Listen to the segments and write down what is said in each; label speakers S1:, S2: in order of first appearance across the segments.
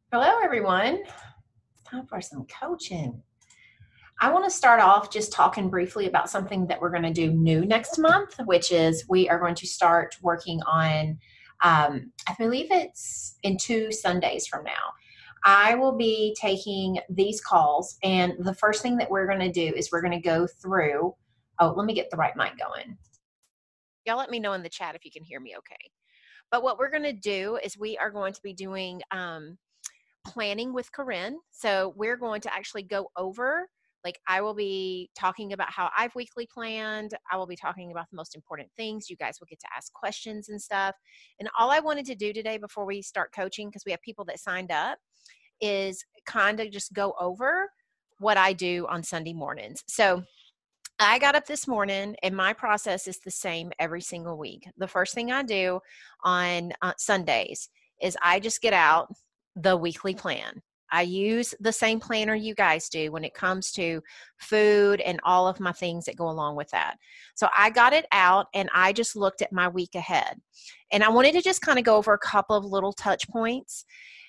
S1: Hello, everyone. It's time for some coaching. I want to start off just talking briefly about something that we're going to do new next month, which is we are going to start working on, I believe it's in 2 Sundays from now. I will be taking these calls, and the first thing that we're going to do is we're going to go through. Oh, let me get the right mic going. Y'all let me know in the chat if you can hear me okay. But what we're going to do is we are going to be doing planning with Corinne. So we're going to actually go over, like, I will be talking about how I've weekly planned. I will be talking about the most important things. You guys will get to ask questions and stuff. And all I wanted to do today before we start coaching, because we have people that signed up, is kind of just go over what I do on Sunday mornings. So I got up this morning and my process is the same every single week. The first thing I do on Sundays is I just get out the weekly plan. I use the same planner you guys do when it comes to food and all of my things that go along with that. So I got it out and I just looked at my week ahead. And I wanted to just kind of go over a couple of little touch points.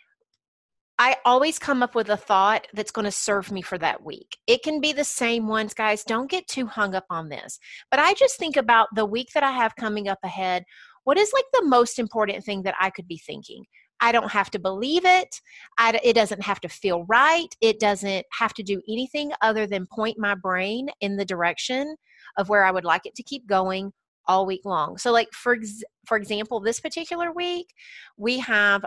S1: I always come up with a thought that's going to serve me for that week. It can be the same ones, guys. Don't get too hung up on this. But I just think about the week that I have coming up ahead. What is like the most important thing that I could be thinking? I don't have to believe it. It doesn't have to feel right. It doesn't have to do anything other than point my brain in the direction of where I would like it to keep going all week long. So like for example, this particular week, we have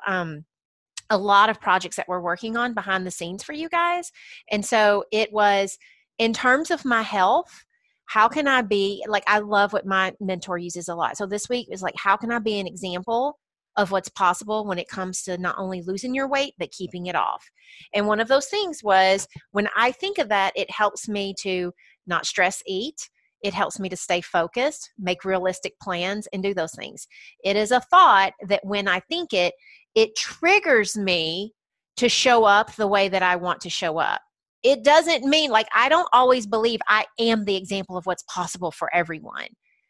S1: a lot of projects that we're working on behind the scenes for you guys. And so it was, in terms of my health, how can I be, like, I love what my mentor uses a lot. So this week is like, how can I be an example of what's possible when it comes to not only losing your weight, but keeping it off? And one of those things was, when I think of that, it helps me to not stress eat. It helps me to stay focused, make realistic plans, and do those things. It is a thought that when I think it triggers me to show up the way that I want to show up. It doesn't mean, like, I don't always believe I am the example of what's possible for everyone.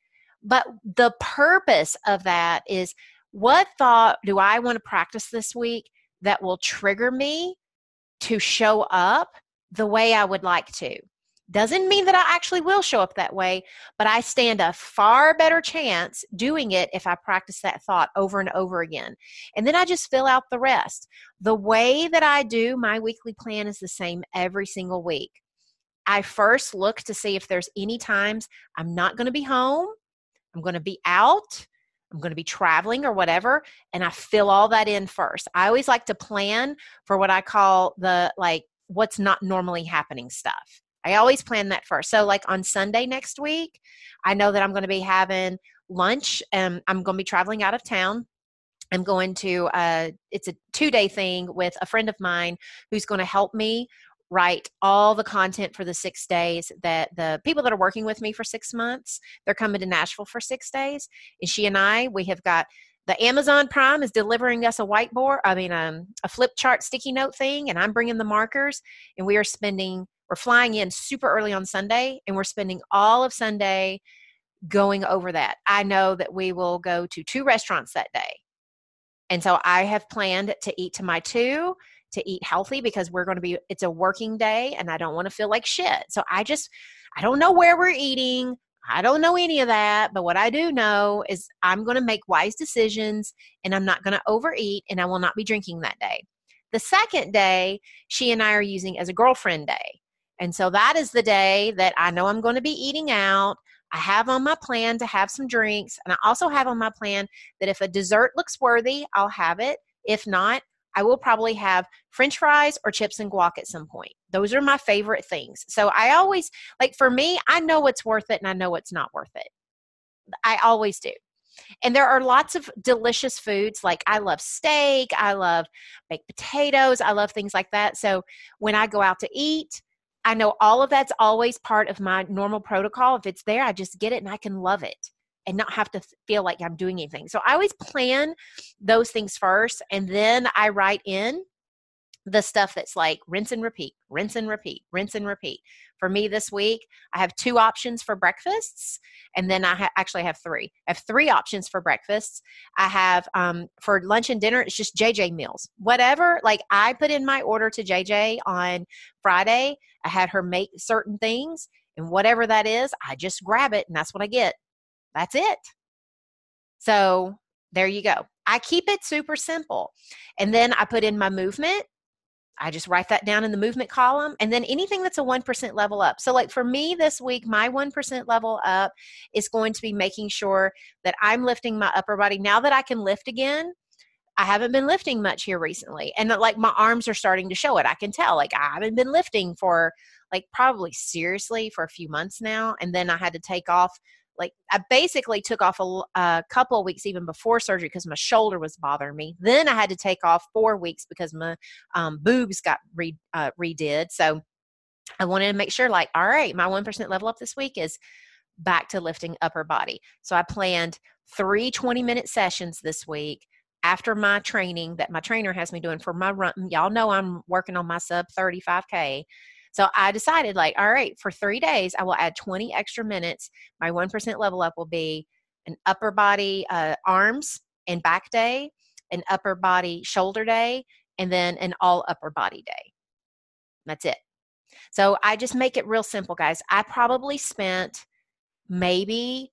S1: But the purpose of that is, what thought do I want to practice this week that will trigger me to show up the way I would like to? Doesn't mean that I actually will show up that way, but I stand a far better chance doing it if I practice that thought over and over again. And then I just fill out the rest. The way that I do my weekly plan is the same every single week. I first look to see if there's any times I'm not going to be home, I'm going to be out, I'm going to be traveling or whatever, and I fill all that in first. I always like to plan for what I call the, like, what's not normally happening stuff. I always plan that first. So like on Sunday next week, I know that I'm going to be having lunch and I'm going to be traveling out of town. I'm going to, it's a 2-day thing with a friend of mine who's going to help me write all the content for the 6 days that the people that are working with me for 6 months, they're coming to Nashville for 6 days. And she and I, we have got, the Amazon Prime is delivering us a whiteboard, a flip chart sticky note thing, and I'm bringing the markers, and we're flying in super early on Sunday, and we're spending all of Sunday going over that. I know that we will go to 2 restaurants that day. And so I have planned to eat to my 2, to eat healthy, because it's a working day and I don't want to feel like shit. So I don't know where we're eating. I don't know any of that, but what I do know is I'm going to make wise decisions and I'm not going to overeat, and I will not be drinking that day. The second day, she and I are using as a girlfriend day. And so that is the day that I know I'm going to be eating out. I have on my plan to have some drinks, and I also have on my plan that if a dessert looks worthy, I'll have it. If not, I will probably have French fries or chips and guac at some point. Those are my favorite things. So I always, like, for me, I know what's worth it and I know what's not worth it. I always do. And there are lots of delicious foods. Like, I love steak, I love baked potatoes, I love things like that. So when I go out to eat, I know all of that's always part of my normal protocol. If it's there, I just get it and I can love it and not have to feel like I'm doing anything. So I always plan those things first, and then I write in the stuff that's like rinse and repeat, rinse and repeat, rinse and repeat. For me this week, I have 2 options for breakfasts, and then I actually have 3. I have 3 options for breakfasts. I have for lunch and dinner, it's just JJ meals. Whatever, like I put in my order to JJ on Friday. I had her make certain things, and whatever that is, I just grab it, and that's what I get. That's it. So there you go. I keep it super simple. And then I put in my movement. I just write that down in the movement column, and then anything that's a 1% level up. So like for me this week, my 1% level up is going to be making sure that I'm lifting my upper body. Now that I can lift again, I haven't been lifting much here recently. And like my arms are starting to show it. I can tell, like I haven't been lifting for like probably seriously for a few months now. And then I had to take off. Like I basically took off a couple of weeks even before surgery because my shoulder was bothering me. Then I had to take off 4 weeks because my boobs got redid. So I wanted to make sure like, all right, my 1% level up this week is back to lifting upper body. So I planned 3 20-minute sessions this week after my training that my trainer has me doing for my run. Y'all know I'm working on my sub 35K. So I decided like, all right, for 3 days, I will add 20 extra minutes. My 1% level up will be an upper body arms and back day, an upper body shoulder day, and then an all upper body day. That's it. So I just make it real simple, guys. I probably spent maybe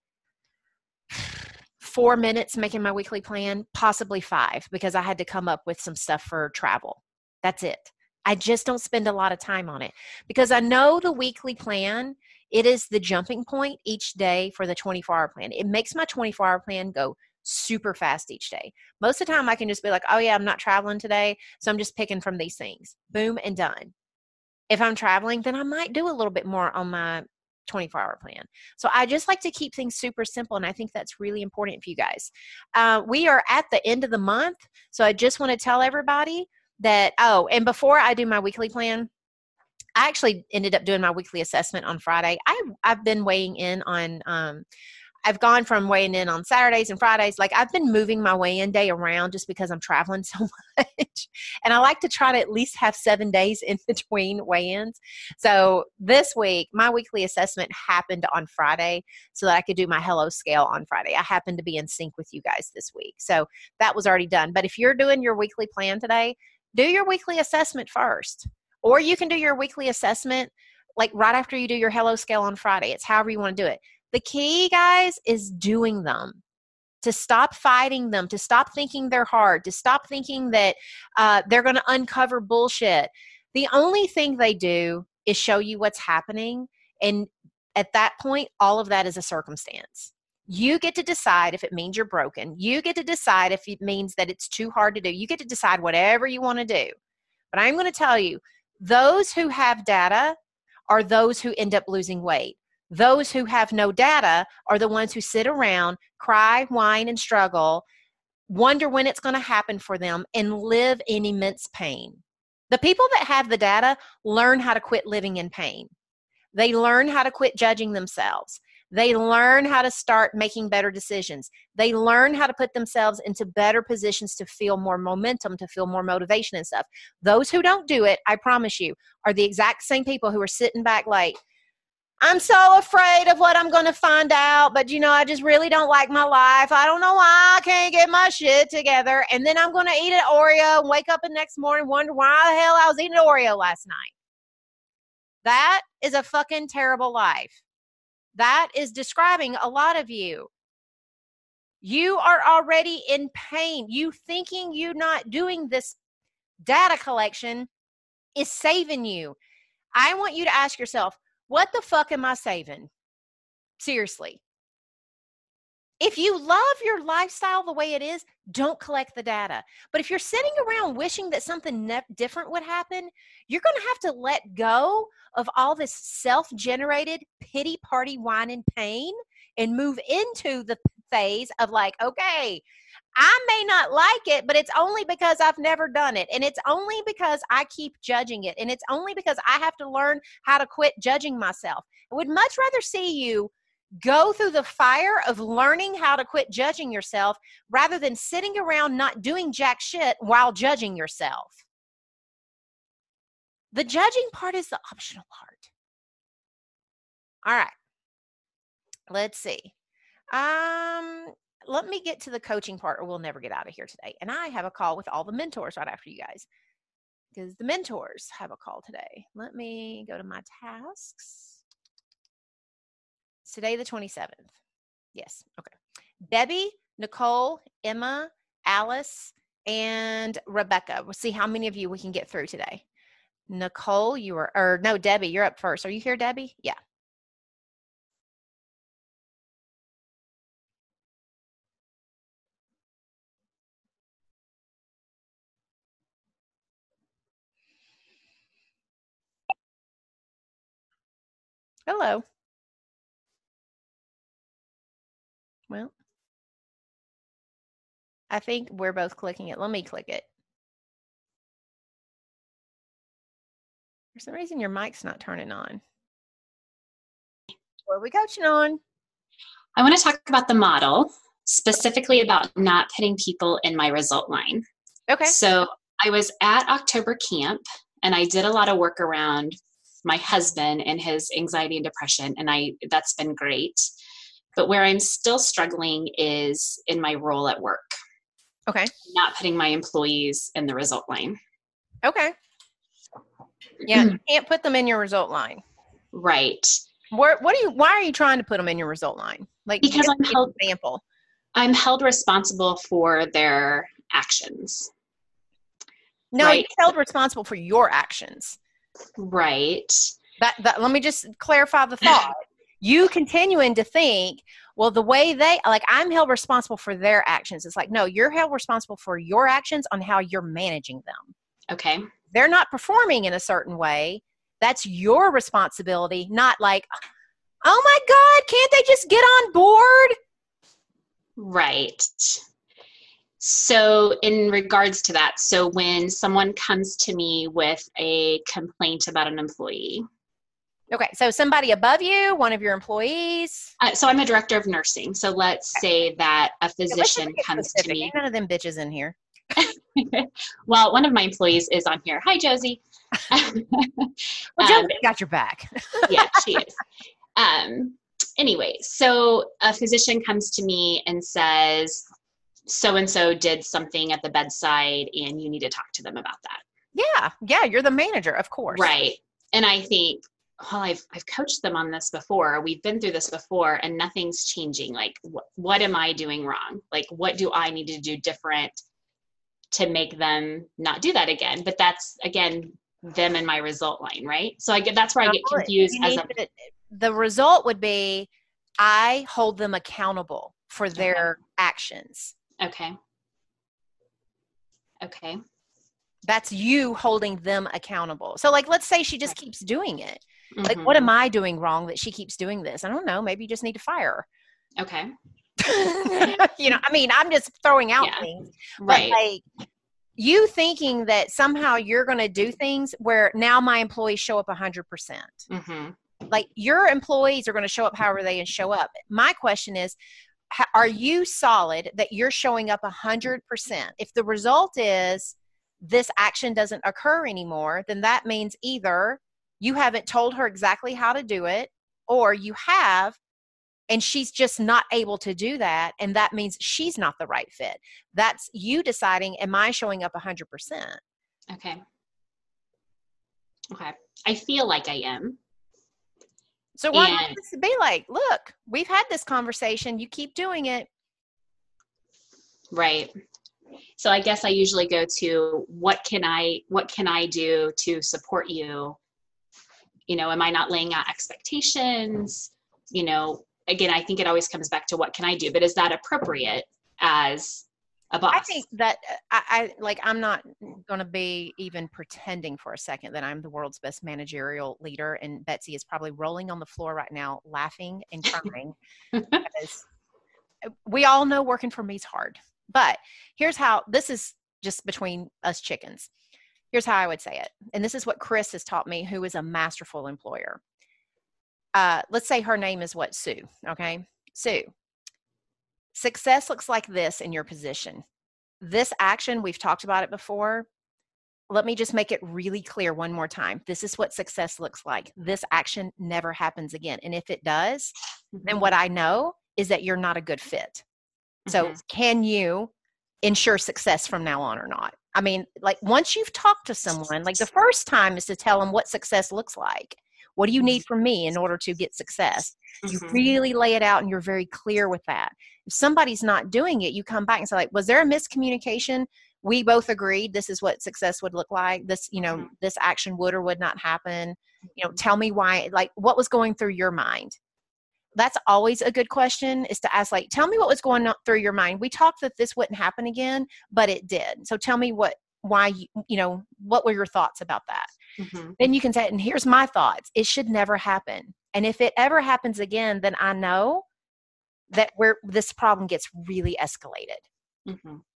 S1: 4 minutes making my weekly plan, possibly 5, because I had to come up with some stuff for travel. That's it. I just don't spend a lot of time on it because I know the weekly plan, it is the jumping point each day for the 24-hour plan. It makes my 24-hour plan go super fast each day. Most of the time I can just be like, oh yeah, I'm not traveling today, so I'm just picking from these things. Boom and done. If I'm traveling, then I might do a little bit more on my 24-hour plan. So I just like to keep things super simple, and I think that's really important for you guys. We are at the end of the month, so I just want to tell everybody that, and before I do my weekly plan, I actually ended up doing my weekly assessment on Friday. I've been weighing in on, I've gone from weighing in on Saturdays and Fridays. Like I've been moving my weigh-in day around just because I'm traveling so much. And I like to try to at least have 7 days in between weigh-ins. So this week, my weekly assessment happened on Friday so that I could do my Hello scale on Friday. I happened to be in sync with you guys this week. So that was already done. But if you're doing your weekly plan today, do your weekly assessment first. Or you can do your weekly assessment like right after you do your Hello scale on Friday. It's however you want to do it. The key, guys, is doing them, to stop fighting them, to stop thinking they're hard, to stop thinking that they're going to uncover bullshit. The only thing they do is show you what's happening. And at that point, all of that is a circumstance. You get to decide if it means you're broken. You get to decide if it means that it's too hard to do. You get to decide whatever you want to do. But I'm going to tell you, those who have data are those who end up losing weight. Those who have no data are the ones who sit around, cry, whine, and struggle, wonder when it's going to happen for them, and live in immense pain. The people that have the data learn how to quit living in pain. They learn how to quit judging themselves. They learn how to start making better decisions. They learn how to put themselves into better positions to feel more momentum, to feel more motivation and stuff. Those who don't do it, I promise you, are the exact same people who are sitting back like, I'm so afraid of what I'm going to find out, but I just really don't like my life. I don't know why I can't get my shit together. And then I'm going to eat an Oreo and wake up the next morning and wonder why the hell I was eating an Oreo last night. That is a fucking terrible life. That is describing a lot of you. You are already in pain. You thinking you're not doing this data collection is saving you. I want you to ask yourself, what the fuck am I saving? Seriously. If you love your lifestyle the way it is, don't collect the data. But if you're sitting around wishing that something different would happen, you're going to have to let go of all this self-generated pity party whine and pain and move into the phase of like, okay, I may not like it, but it's only because I've never done it. And it's only because I keep judging it. And it's only because I have to learn how to quit judging myself. I would much rather see you go through the fire of learning how to quit judging yourself rather than sitting around not doing jack shit while judging yourself. The judging part is the optional part. All right. Let's see. Let me get to the coaching part or we'll never get out of here today. And I have a call with all the mentors right after you guys because the mentors have a call today. Let me go to my tasks. It's today the 27th. Yes. Okay. Debbie, Nicole, Emma, Alice, and Rebecca. We'll see how many of you we can get through today. Nicole, no, Debbie, you're up first. Are you here, Debbie? Yeah. Hello. Well, I think we're both clicking it. Let me click it. For some reason, your mic's not turning on. What are we coaching on?
S2: I want to talk about the model, specifically about not putting people in my result line.
S1: Okay.
S2: So I was at October camp and I did a lot of work around my husband and his anxiety and depression, and that's been great. But where I'm still struggling is in my role at work.
S1: Okay.
S2: Not putting my employees in the result line.
S1: Okay. Yeah, you can't put them in your result line.
S2: Right.
S1: Why are you trying to put them in your result line? Like,
S2: because
S1: I'm
S2: held responsible for their actions.
S1: No,
S2: right?
S1: You're held responsible for your actions.
S2: Right.
S1: Let me just clarify the thought. You continuing to think, well, the way I'm held responsible for their actions. It's like, no, you're held responsible for your actions on how you're managing them.
S2: Okay.
S1: They're not performing in a certain way. That's your responsibility, not like, oh my God, can't they just get on board?
S2: Right. So in regards to that, so when someone comes to me with a complaint about an employee.
S1: Okay, so somebody above you, one of your employees?
S2: So I'm a director of nursing. So let's say that a physician comes to me.
S1: Ain't none of them bitches in here.
S2: Well, one of my employees is on here. Hi, Josie.
S1: Well, Josie got your back.
S2: Yeah, she is. Anyway, so a physician comes to me and says, so-and-so did something at the bedside and you need to talk to them about that.
S1: Yeah, you're the manager, of course.
S2: Right. And I think, well, I've coached them on this before. We've been through this before and nothing's changing. Like, what am I doing wrong? Like, what do I need to do different to make them not do that again? But that's, again, them in my result line, right? So that's where I get confused.
S1: The result would be, I hold them accountable for their actions.
S2: Okay.
S1: That's you holding them accountable. So like, let's say she just keeps doing it. Mm-hmm. Like, what am I doing wrong that she keeps doing this? I don't know. Maybe you just need to fire her.
S2: Okay.
S1: I'm just throwing out things.
S2: Right.
S1: But like, you thinking that somehow you're going to do things where now my employees show up 100%.
S2: Mm-hmm.
S1: Like, your employees are going to show up however they show up. My question is, are you solid that you're showing up 100%? If the result is this action doesn't occur anymore, then that means either you haven't told her exactly how to do it, or you have, and she's just not able to do that. And that means she's not the right fit. That's you deciding, am I showing up 100%?
S2: Okay. I feel like I am.
S1: So why not this be like, look, we've had this conversation. You keep doing it.
S2: Right. So I guess I usually go to, what can I do to support you? Am I not laying out expectations? Again, I think it always comes back to what can I do, but is that appropriate as a boss?
S1: I think that I'm not going to be even pretending for a second that I'm the world's best managerial leader. And Betsy is probably rolling on the floor right now, laughing and crying because we all know working for me is hard. But here's how, this is just between us chickens. Here's how I would say it. And this is what Chris has taught me, who is a masterful employer. Let's say her name is what? Sue. Okay. Sue. Success looks like this in your position. This action, we've talked about it before. let me just make it really clear one more time. This is what success looks like. This action never happens again. And if it does, then what I know is that you're not a good fit. So can you ensure success from now on or not? I mean, like once you've talked to someone, like the first time is to tell them what success looks like. What do you need from me in order to get success? You really lay it out and you're very clear with that. If somebody's not doing it, you come back and say, like, was there a miscommunication? We both agreed this is what success would look like. This, this action would or would not happen. Tell me why, like what was going through your mind? That's always a good question, is to ask, like, tell me what was going on through your mind. We talked that this wouldn't happen again, but it did. So tell me what were your thoughts about that? Then you can say, and here's my thoughts. It should never happen. And if it ever happens again, then I know that this problem gets really escalated.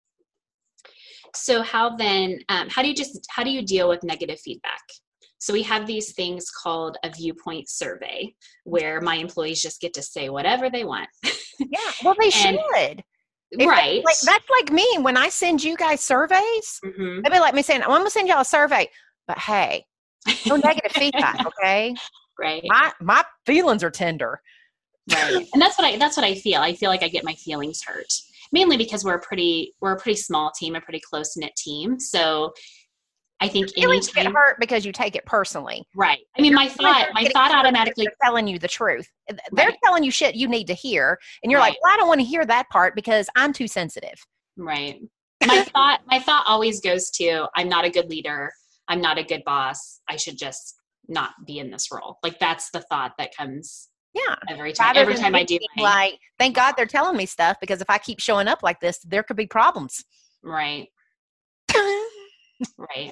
S2: So how then, how do you deal with negative feedback? So we have these things called a viewpoint survey where my employees just get to say whatever they want.
S1: Yeah, well, they should.
S2: Right.
S1: That's like me. When I send you guys surveys, they'd be like me saying, I'm going to send y'all a survey, but hey, no negative feedback, okay?
S2: Right.
S1: My feelings are tender.
S2: Right. And that's what I feel. I feel like I get my feelings hurt, mainly because we're a pretty small team, a pretty close-knit team. So I think
S1: feelings get hurt because you take it personally.
S2: Right. I mean, my thought automatically
S1: telling you the truth. They're telling you shit you need to hear. And you're like, well, I don't want to hear that part because I'm too sensitive.
S2: Right. My thought always goes to, I'm not a good leader. I'm not a good boss. I should just not be in this role. Like that's the thought that comes every time I do.
S1: Like, thank God they're telling me stuff, because if I keep showing up like this, there could be problems.
S2: Right. Right.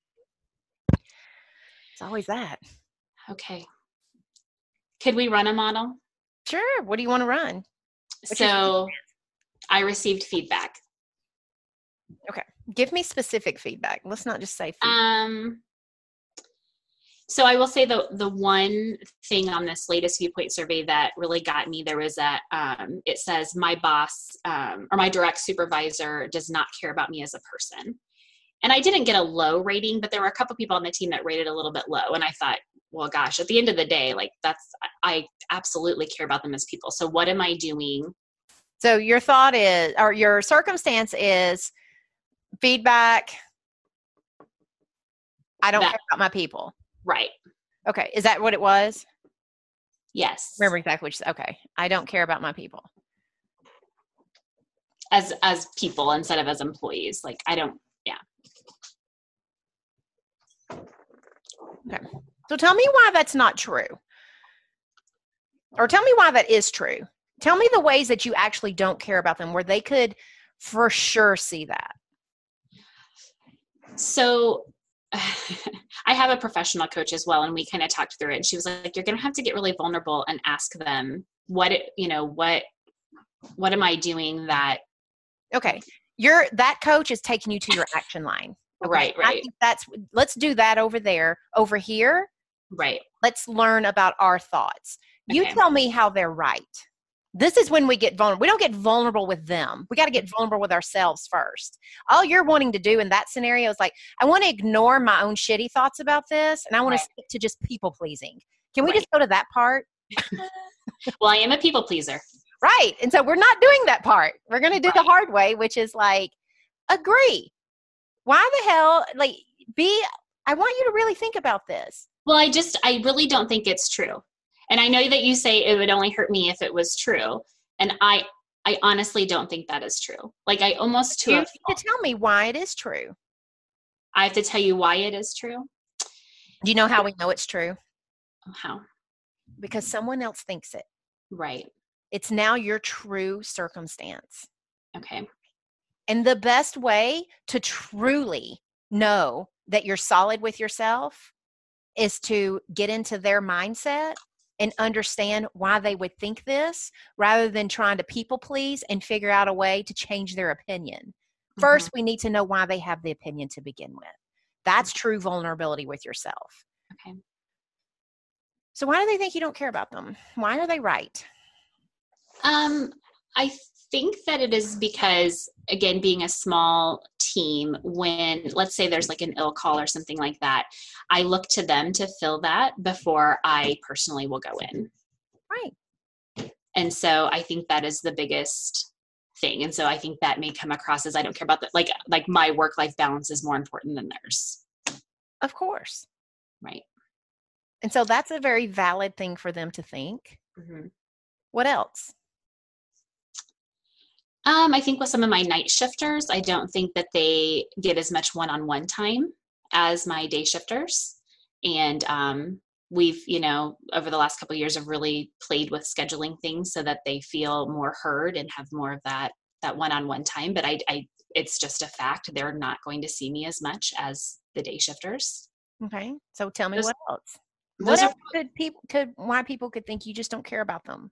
S1: It's always that.
S2: Okay. Could we run a model?
S1: Sure. What do you want to run?
S2: So I received feedback.
S1: Okay. Give me specific feedback. Let's not just say feedback.
S2: So I will say the one thing on this latest viewpoint survey that really got me, there was it says my boss or my direct supervisor does not care about me as a person. And I didn't get a low rating, but there were a couple people on the team that rated a little bit low. And I thought, well, gosh, at the end of the day, like I absolutely care about them as people. So what am I doing?
S1: So your thought is, or your circumstance is feedback. I don't care about my people.
S2: Right.
S1: Okay. Is that what it was?
S2: Yes.
S1: Remember exactly what you said. Okay. I don't care about my people.
S2: As people instead of as employees. Like I don't, yeah.
S1: Okay. So tell me why that's not true. Or tell me why that is true. Tell me the ways that you actually don't care about them, where they could for sure see that.
S2: So I have a professional coach as well, and we kind of talked through it. And she was like, you're going to have to get really vulnerable and ask them what am I doing that?
S1: Okay. That coach is taking you to your action line. Okay?
S2: Right.
S1: I think let's do that over there. Over here.
S2: Right.
S1: Let's learn about our thoughts. You tell me how they're right. This is when we get vulnerable. We don't get vulnerable with them. We got to get vulnerable with ourselves first. All you're wanting to do in that scenario is like, I want to ignore my own shitty thoughts about this, and I want to stick to just people pleasing. Can we just go to that part?
S2: Well, I am a people pleaser.
S1: Right. And so we're not doing that part. We're going to do the hard way, which is like, agree. Why the hell, I want you to really think about this.
S2: Well, I really don't think it's true. And I know that you say it would only hurt me if it was true. And I honestly don't think that is true. Like I almost
S1: You need to tell me why it is true.
S2: I have to tell you why it is true.
S1: Do you know how we know it's true?
S2: How?
S1: Because someone else thinks it.
S2: Right.
S1: It's now your true circumstance.
S2: Okay.
S1: And the best way to truly know that you're solid with yourself is to get into their mindset and understand why they would think this, rather than trying to people please and figure out a way to change their opinion. First, we need to know why they have the opinion to begin with. That's true vulnerability with yourself.
S2: Okay. So
S1: why do they think you don't care about them? Why are they right?
S2: I think that it is because, again, being a small team, when let's say there's like an ill call or something like that, I look to them to fill that before I personally will go in.
S1: Right.
S2: And so I think that is the biggest thing. And so I think that may come across as I don't care about that. Like my work-life balance is more important than theirs.
S1: Of course.
S2: Right.
S1: And so that's a very valid thing for them to think.
S2: Mm-hmm.
S1: What else?
S2: I think with some of my night shifters, I don't think that they get as much one-on-one time as my day shifters. And we've, over the last couple of years have really played with scheduling things so that they feel more heard and have more of that one-on-one time. But it's just a fact. They're not going to see me as much as the day shifters.
S1: Okay. So tell me what else?
S2: What else
S1: why people could think you just don't care about them?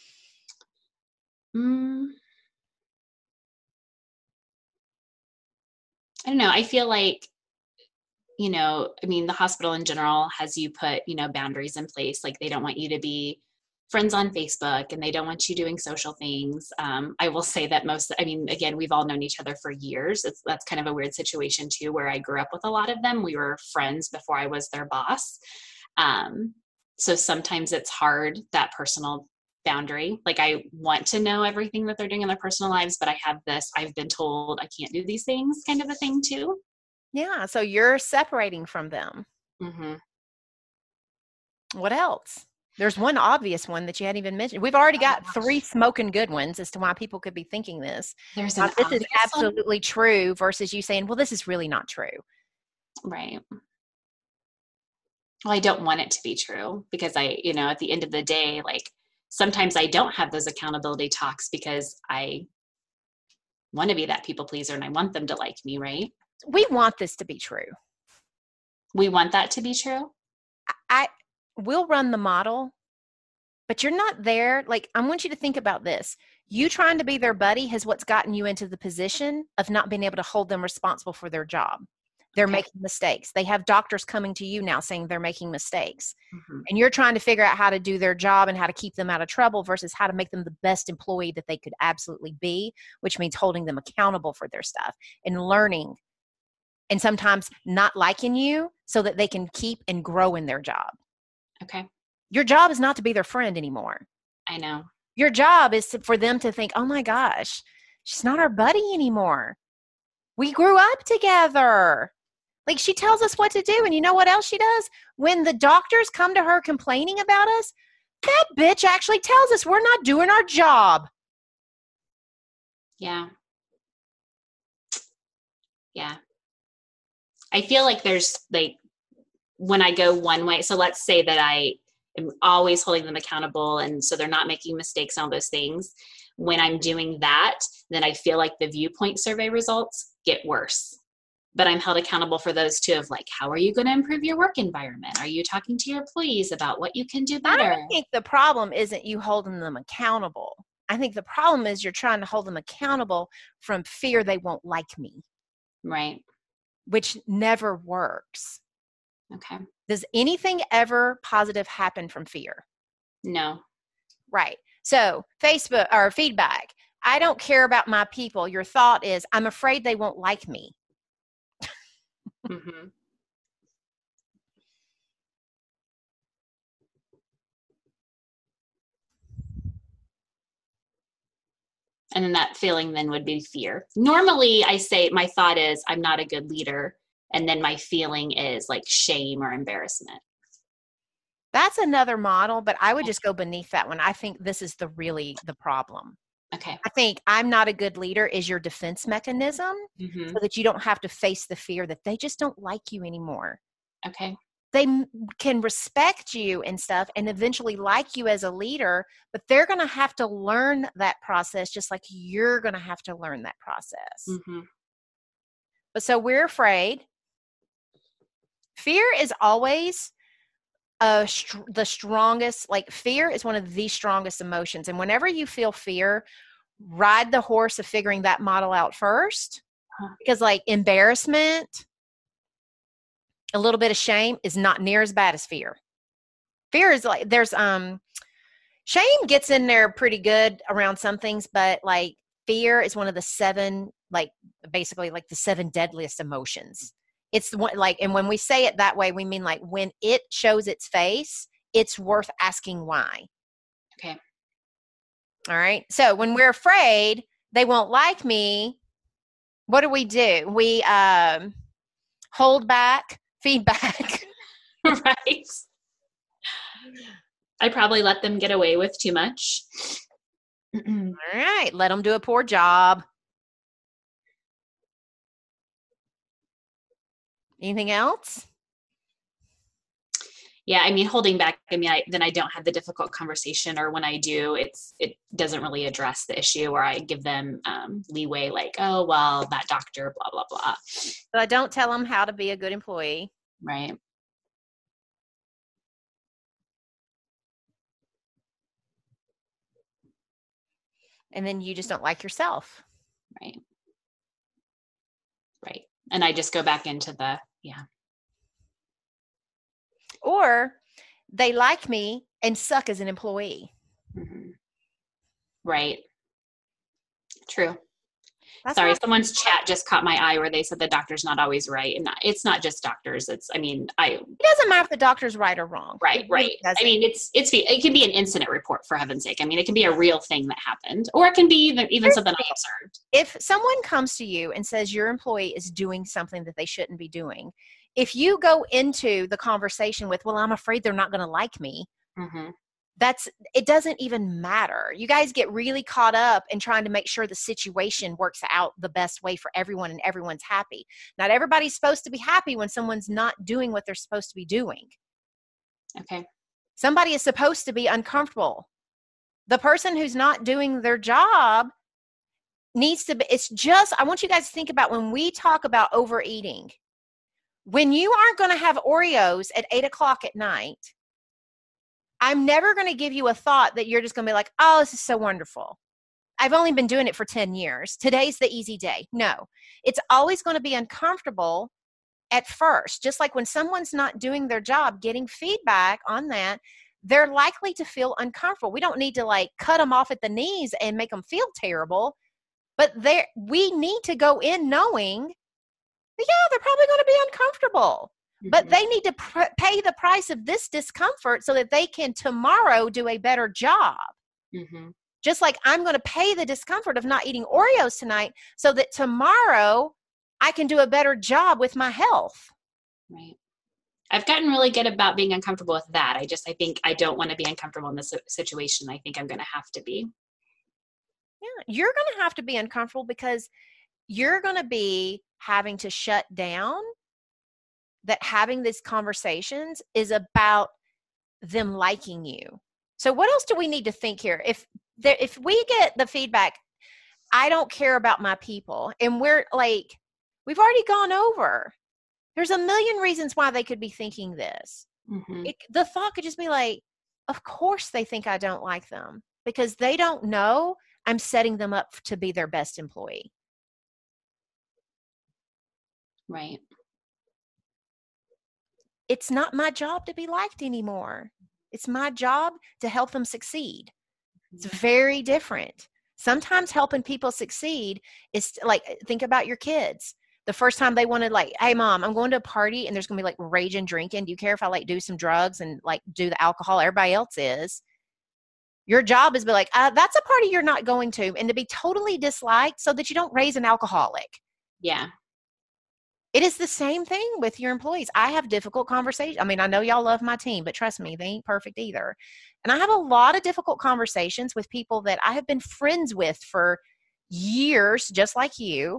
S2: I don't know. I feel like, the hospital in general has you put, boundaries in place. Like they don't want you to be friends on Facebook and they don't want you doing social things. I will say that again, we've all known each other for years. That's kind of a weird situation too, where I grew up with a lot of them. We were friends before I was their boss. So sometimes it's hard, that personal boundary. Like I want to know everything that they're doing in their personal lives, but I've been told I can't do these things kind of a thing too.
S1: Yeah. So you're separating from them.
S2: Mm-hmm.
S1: What else? There's one obvious one that you hadn't even mentioned. We've already got 3 smoking good ones as to why people could be thinking this.
S2: This
S1: is absolutely true versus you saying, well, this is really not true.
S2: Right. Well, I don't want it to be true because at the end of the day, like sometimes I don't have those accountability talks because I want to be that people pleaser and I want them to like me, right?
S1: We want this to be true.
S2: We want that to be true?
S1: We'll run the model, but you're not there. Like, I want you to think about this. You trying to be their buddy has what's gotten you into the position of not being able to hold them responsible for their job. They're making mistakes. They have doctors coming to you now saying they're making mistakes. Mm-hmm. And you're trying to figure out how to do their job and how to keep them out of trouble versus how to make them the best employee that they could absolutely be, which means holding them accountable for their stuff and learning and sometimes not liking you so that they can keep and grow in their job.
S2: Okay.
S1: Your job is not to be their friend anymore.
S2: I know.
S1: Your job is for them to think, oh my gosh, she's not our buddy anymore. We grew up together. Like she tells us what to do. And you know what else she does? When the doctors come to her complaining about us, that bitch actually tells us we're not doing our job.
S2: Yeah. Yeah. I feel like there's when I go one way, so let's say that I am always holding them accountable and so they're not making mistakes on those things. When I'm doing that, then I feel like the viewpoint survey results get worse. But I'm held accountable for those too of like, how are you going to improve your work environment? Are you talking to your employees about what you can do better?
S1: I think the problem isn't you holding them accountable. I think the problem is you're trying to hold them accountable from fear they won't like me.
S2: Right.
S1: Which never works.
S2: Okay.
S1: Does anything ever positive happen from fear?
S2: No.
S1: Right. So Facebook or feedback. I don't care about my people. Your thought is, I'm afraid they won't like me.
S2: Mm-hmm. And then that feeling then would be fear. Normally I say my thought is I'm not a good leader. And then my feeling is like shame or embarrassment.
S1: That's another model, but I would just go beneath that one. I think this is the problem.
S2: Okay.
S1: I think I'm not a good leader is your defense mechanism
S2: mm-hmm.
S1: so that you don't have to face the fear that they just don't like you anymore.
S2: Okay.
S1: They can respect you and stuff and eventually like you as a leader, but they're going to have to learn that process just like you're going to have to learn that process.
S2: Mm-hmm.
S1: But so we're afraid. Fear is always the strongest, like fear is one of the strongest emotions. And whenever you feel fear, ride the horse of figuring that model out first. Because like embarrassment, a little bit of shame is not near as bad as fear. Fear is like, shame gets in there pretty good around some things, but like fear is one of the 7, like basically like the 7 deadliest emotions. It's the one, like, and when we say it that way, we mean like when it shows its face, it's worth asking why.
S2: Okay.
S1: All right. So when we're afraid they won't like me, what do? We hold back feedback.
S2: Right. I probably let them get away with too much.
S1: All right. Let them do a poor job. Anything else?
S2: Yeah, I mean, holding back, I mean, then I don't have the difficult conversation, or when I do, it doesn't really address the issue, or I give them leeway, like, oh, well, that doctor, blah, blah, blah.
S1: So I don't tell them how to be a good employee.
S2: Right.
S1: And then you just don't like yourself.
S2: Right. Right. And I just go back into the, yeah.
S1: Or they like me and suck as an employee.
S2: Mm-hmm. Right. True.
S1: That's
S2: Sorry,
S1: not,
S2: someone's chat just caught my eye where they said the doctor's not always right. And it's not just doctors. It's, I mean,
S1: it doesn't matter if the doctor's right or wrong.
S2: Right, right. I mean, it can be an incident report, for heaven's sake. I mean, it can be a real thing that happened, or it can be even something I observed.
S1: If someone comes to you and says your employee is doing something that they shouldn't be doing, if you go into the conversation with, well, I'm afraid they're not going to like me,
S2: Mm-hmm.
S1: it doesn't even matter. You guys get really caught up in trying to make sure the situation works out the best way for everyone and everyone's happy. Not everybody's supposed to be happy when someone's not doing what they're supposed to be doing.
S2: Okay.
S1: Somebody is supposed to be uncomfortable. The person who's not doing their job needs to be, I want you guys to think about when we talk about overeating. When you aren't going to have Oreos at 8:00 at night, I'm never going to give you a thought that you're just going to be like, oh, this is so wonderful. I've only been doing it for 10 years. Today's the easy day. No, it's always going to be uncomfortable at first. Just like when someone's not doing their job, getting feedback on that, they're likely to feel uncomfortable. We don't need to like cut them off at the knees and make them feel terrible, but we need to go in knowing, yeah, they're probably going to be uncomfortable. But they need to pay the price of this discomfort so that they can tomorrow do a better job.
S2: Mm-hmm.
S1: Just like I'm going to pay the discomfort of not eating Oreos tonight so that tomorrow I can do a better job with my health.
S2: Right. I've gotten really good about being uncomfortable with that. I think I don't want to be uncomfortable in this situation. I think I'm going to have to be.
S1: Yeah, you're going to have to be uncomfortable because you're going to be having to shut down that having these conversations is about them liking you. So what else do we need to think here? If we get the feedback, I don't care about my people, and we're like, we've already gone over. There's a million reasons why they could be thinking this.
S2: Mm-hmm.
S1: The thought could just be like, of course they think I don't like them because they don't know I'm setting them up to be their best employee.
S2: Right.
S1: It's not my job to be liked anymore. It's my job to help them succeed. It's very different. Sometimes helping people succeed is like, think about your kids. The first time they wanted like, hey mom, I'm going to a party and there's going to be like raging drinking. Do you care if I like do some drugs and like do the alcohol? Everybody else is. Your job is to be like, that's a party you're not going to, and to be totally disliked so that you don't raise an alcoholic.
S2: Yeah.
S1: It is the same thing with your employees. I have difficult conversations. I mean, I know y'all love my team, but trust me, they ain't perfect either. And I have a lot of difficult conversations with people that I have been friends with for years, just like you.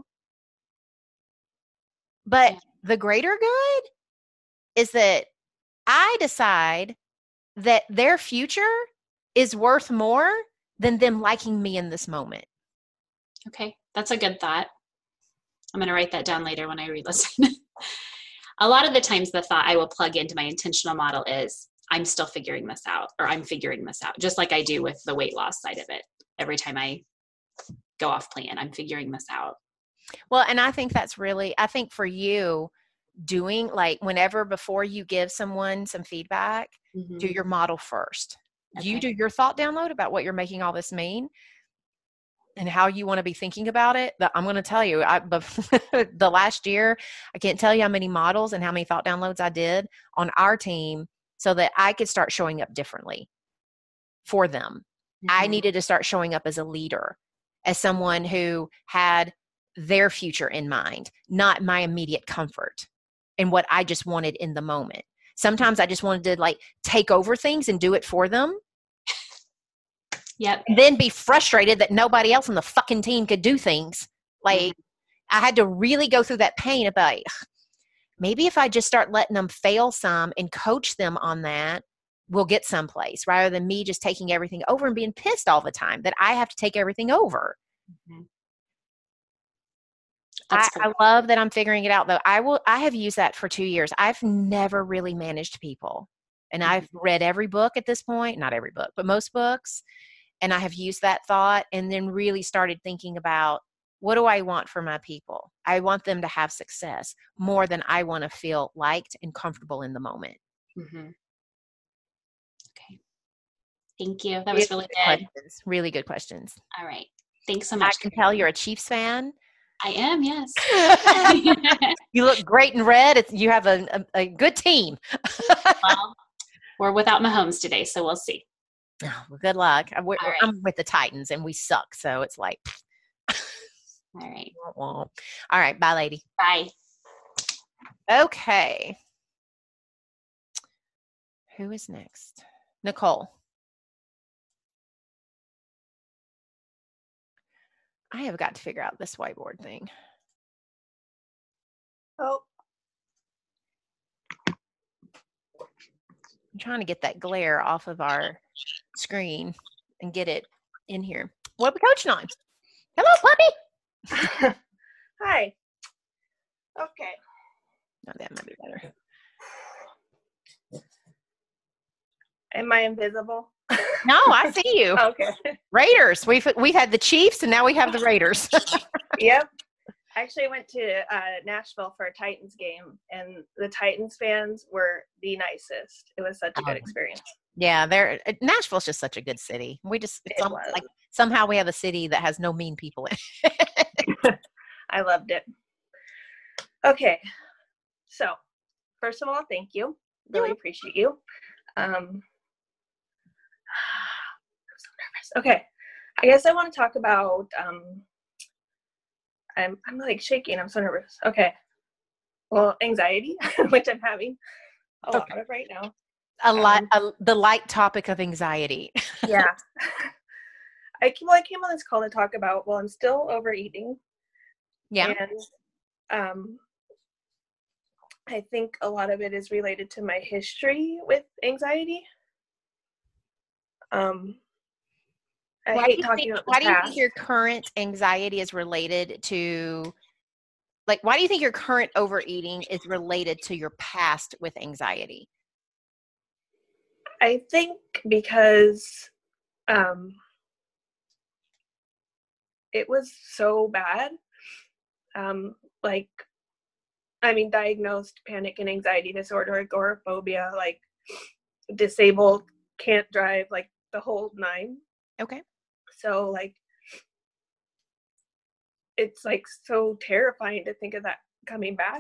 S1: But the greater good is that I decide that their future is worth more than them liking me in this moment.
S2: Okay. That's a good thought. I'm going to write that down later when I re-listen. A lot of the times the thought I will plug into my intentional model is, I'm still figuring this out, or I'm figuring this out, just like I do with the weight loss side of it. Every time I go off plan, I'm figuring this out.
S1: Well, and I think I think for you, doing like whenever before you give someone some feedback, do your model first. Okay. You do your thought download about what you're making all this mean. and how you want to be thinking about it, I'm going to tell you, the last year, I can't tell you how many models and how many thought downloads I did on our team so that I could start showing up differently for them. I needed to start showing up as a leader, as someone who had their future in mind, not my immediate comfort and what I just wanted in the moment. Sometimes I just wanted to like take over things and do it for them.
S2: Yep.
S1: And then be frustrated that nobody else on the fucking team could do things. Like I had to really go through that pain about maybe if I just start letting them fail some and coach them on that, we'll get someplace rather than me just taking everything over and being pissed all the time that I have to take everything over. I love that I'm figuring it out though. I have used that for 2 years. I've never really managed people, and I've read every book at this point, not every book, but most books. And I have used that thought and then really started thinking about, what do I want for my people? I want them to have success more than I want to feel liked and comfortable in the moment.
S2: Okay. Thank you. That was really good.
S1: Really good questions.
S2: All right. Thanks so much.
S1: I can tell you're a Chiefs fan.
S2: I am, yes.
S1: You look great in red. You have a good team.
S2: Well, we're without Mahomes today, so we'll see.
S1: Oh, well, good luck. I'm with the Titans, and we suck, so it's like.
S2: All right.
S1: All right. Bye, lady.
S2: Bye.
S1: Okay. Who is next? Nicole. I have got to figure out this whiteboard thing.
S3: Oh.
S1: I'm trying to get that glare off of our screen and get it in here. What are we coaching on? Hello, puppy.
S3: Hi. Okay.
S1: Oh, that might be better.
S3: Am I invisible?
S1: No, I see you.
S3: Okay.
S1: Raiders. We've had the Chiefs, and now we have the Raiders.
S3: Yep. Actually, I went to Nashville for a Titans game, and the Titans fans were the nicest. It was such a good experience.
S1: Yeah, Nashville's just such a good city. It's almost like somehow we have a city that has no mean people in it.
S3: I loved it. Okay. So, first of all, thank you. Really appreciate you. I'm so nervous. Okay. I guess I want to talk about I'm like shaking. I'm so nervous. Okay. Well, anxiety, which I'm having a lot of right now.
S1: The light topic of anxiety.
S3: Yeah. I came on this call to talk about, I'm still overeating.
S1: Yeah.
S3: And I think a lot of it is related to my history with anxiety. Why do you think
S1: your current anxiety is related to, like, why do you think your current overeating is related to your past with anxiety?
S3: I think because it was so bad. Diagnosed panic and anxiety disorder, agoraphobia, like disabled, can't drive, like the whole nine.
S1: Okay.
S3: So like, it's like so terrifying to think of that coming back.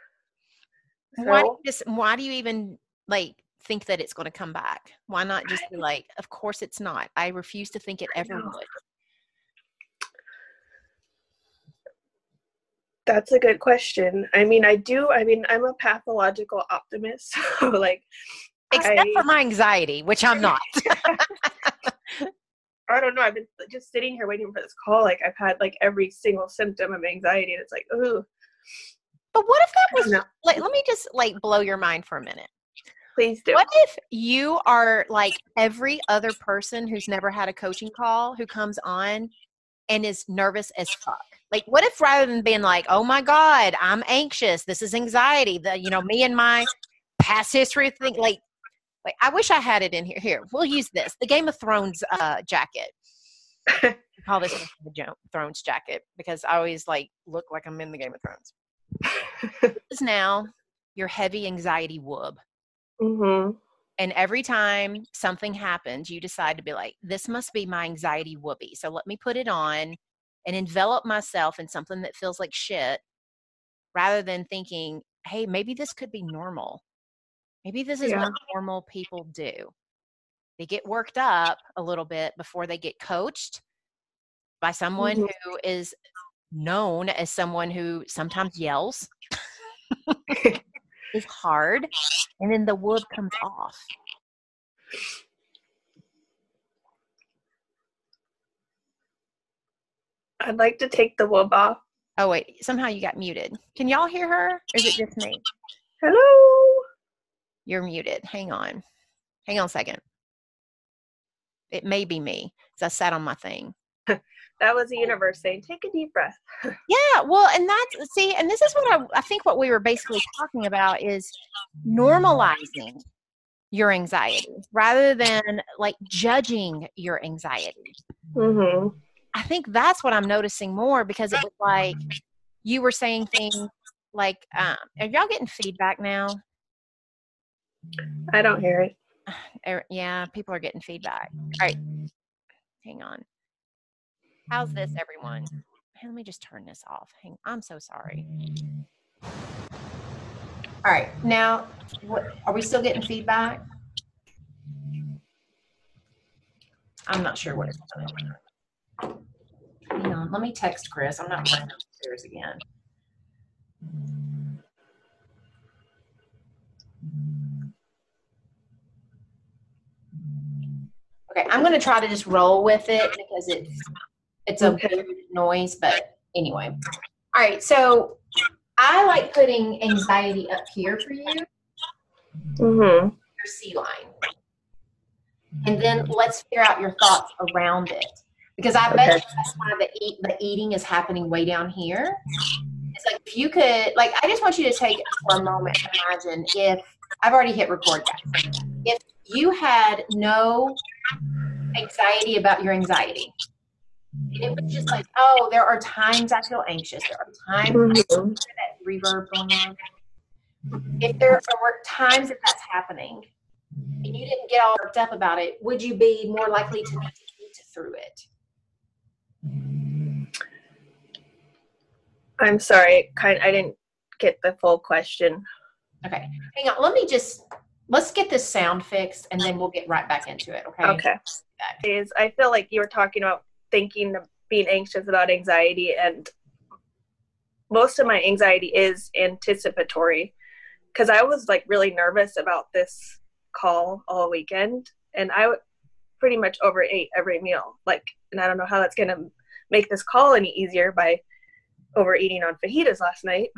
S1: Why do you even like think that it's going to come back? Why not just be like, of course it's not. I refuse to think it ever would.
S3: That's a good question. I'm a pathological optimist. So like,
S1: except for my anxiety, which I'm not.
S3: I don't know. I've been just sitting here waiting for this call. Like I've had like every single symptom of anxiety, and it's like, ooh.
S1: But what if that was like? Let me just like blow your mind for a minute.
S3: Please do.
S1: What if you are like every other person who's never had a coaching call who comes on and is nervous as fuck? Like, what if rather than being like, oh my God, I'm anxious, this is anxiety, me and my past history thing, like I wish I had it in here. Here, we'll use this. The Game of Thrones jacket. I call this the Game of Thrones jacket because I always like look like I'm in the Game of Thrones. This is now your heavy anxiety whoop.
S3: Mm-hmm.
S1: And every time something happens, you decide to be like, this must be my anxiety whoopee. So let me put it on and envelop myself in something that feels like shit rather than thinking, hey, maybe this could be normal. Maybe this is what normal people do. They get worked up a little bit before they get coached by someone who is known as someone who sometimes yells, is hard, and then the wood comes off.
S3: I'd like to take the woob off.
S1: Oh, wait. Somehow you got muted. Can y'all hear her? Or is it just me?
S3: Hello?
S1: You're muted. Hang on. Hang on a second. It may be me because I sat on my thing.
S3: That was the universe saying, take a deep breath.
S1: Yeah, well, and that's, see, and this is what I think what we were basically talking about is normalizing your anxiety rather than like judging your anxiety.
S3: Mm-hmm.
S1: I think that's what I'm noticing more because it was like you were saying things like, are y'all getting feedback now?
S3: I don't hear it.
S1: Yeah, people are getting feedback. All right, hang on. How's this, everyone? Let me just turn this off. I'm so sorry. All right, now, are we still getting feedback? I'm not sure what it's doing. Hang on, let me text Chris. I'm not running upstairs again. Okay, I'm going to try to just roll with it because it's a weird noise, but anyway. All right, so I like putting anxiety up here for you. Your C line. And then let's figure out your thoughts around it. Because I bet you that's why the eating is happening way down here. It's like if you could, like, I just want you to take for a moment and imagine if, I've already hit record guys, if you had no anxiety about your anxiety. And it was just like, oh, there are times I feel anxious. There are times I feel that reverb going on. If there were times that that's happening and you didn't get all worked up about it, would you be more likely to need to eat through it?
S3: I'm sorry. I didn't get the full question.
S1: Okay. Hang on. Let's get this sound fixed and then we'll get right back into it. Okay.
S3: Okay. I feel like you were talking about thinking of being anxious about anxiety, and most of my anxiety is anticipatory because I was like really nervous about this call all weekend, and I pretty much overate every meal. Like, and I don't know how that's going to make this call any easier by overeating on fajitas last night.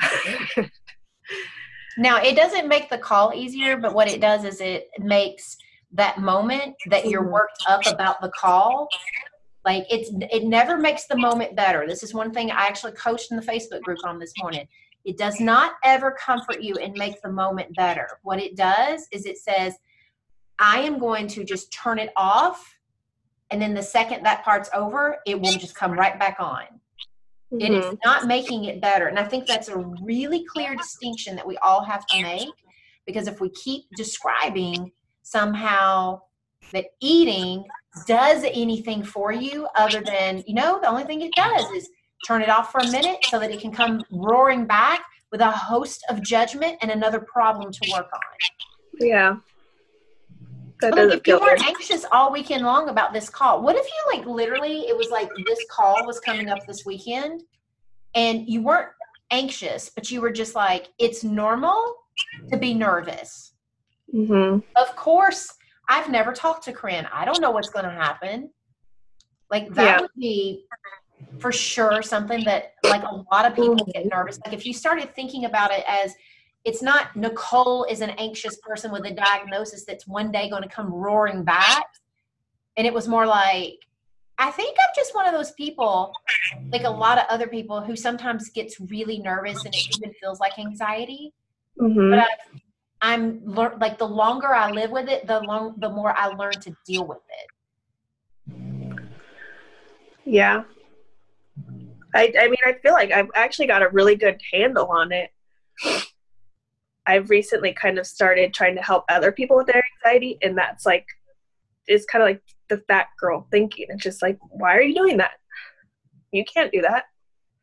S1: Now, it doesn't make the call easier, but what it does is it makes that moment that you're worked up about the call, like it never makes the moment better. This is one thing I actually coached in the Facebook group on this morning. It does not ever comfort you and make the moment better. What it does is it says, I am going to just turn it off, and then the second that part's over, it will just come right back on. It is not making it better. And I think that's a really clear distinction that we all have to make, because if we keep describing somehow that eating does anything for you other than, the only thing it does is turn it off for a minute so that it can come roaring back with a host of judgment and another problem to work on.
S3: Yeah.
S1: But like, if you weren't anxious all weekend long about this call, what if you like literally, it was like this call was coming up this weekend and you weren't anxious, but you were just like, it's normal to be nervous. Of course, I've never talked to Corinne. I don't know what's going to happen. Like that would be for sure something that like a lot of people get nervous. Like if you started thinking about it as, it's not Nicole is an anxious person with a diagnosis that's one day going to come roaring back. And it was more like, I think I'm just one of those people, like a lot of other people who sometimes gets really nervous and it even feels like anxiety. But I'm like the longer I live with it, the more I learn to deal with it.
S3: Yeah. I mean, I feel like I've actually got a really good handle on it. I've recently kind of started trying to help other people with their anxiety, and that's it's kind of like the fat girl thinking. It's just like, why are you doing that? You can't do that.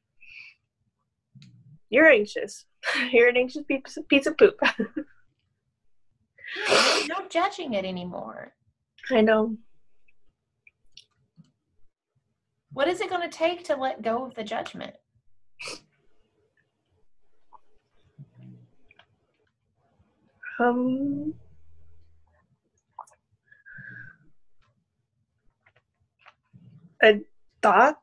S3: You're anxious. You're an anxious piece of poop.
S1: You're not judging it anymore.
S3: I know.
S1: What is it going to take to let go of the judgment?
S3: A thought.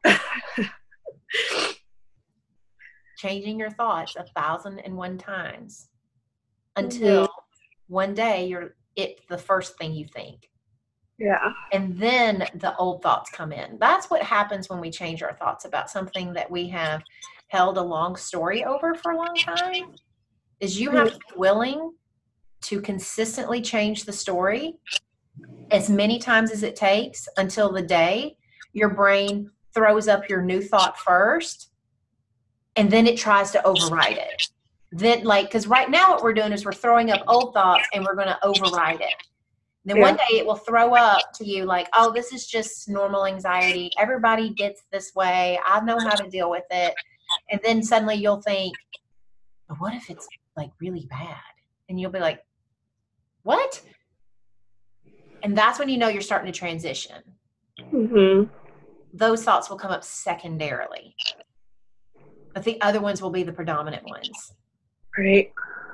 S1: Changing your thoughts 1,001 times until one day it's the first thing you think.
S3: Yeah.
S1: And then the old thoughts come in. That's what happens when we change our thoughts about something that we have held a long story over for a long time, is you have to be willing to consistently change the story as many times as it takes until the day your brain throws up your new thought first, and then it tries to override it. Then, because right now what we're doing is we're throwing up old thoughts and we're going to override it. Then one day it will throw up to you like, oh, this is just normal anxiety. Everybody gets this way. I know how to deal with it. And then suddenly you'll think, but what if it's like really bad? And you'll be like, what? And that's when you know you're starting to transition.
S3: Mm-hmm.
S1: Those thoughts will come up secondarily, but the other ones will be the predominant ones.
S3: Right.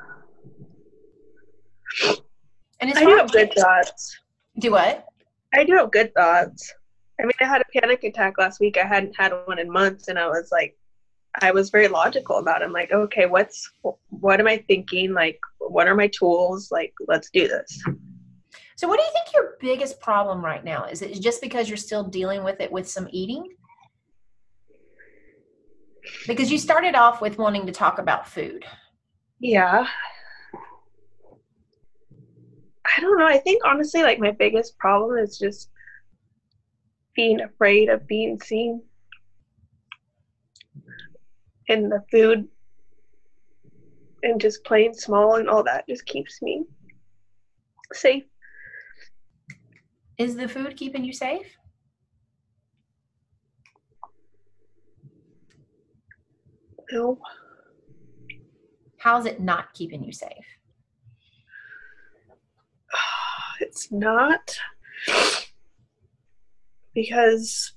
S1: And it's
S3: I do have good thoughts.
S1: Do what?
S3: I do have good thoughts. I mean, I had a panic attack last week. I hadn't had one in months, and I was very logical about it. I'm like, okay, what am I thinking? Like, what are my tools? Like, let's do this.
S1: So what do you think your biggest problem right now is? Is it just because you're still dealing with it with some eating? Because you started off with wanting to talk about food.
S3: Yeah. I don't know. I think honestly, like, my biggest problem is just being afraid of being seen. And the food and just playing small and all that just keeps me safe.
S1: Is the food keeping you safe?
S3: No.
S1: How is it not keeping you safe?
S3: It's not, because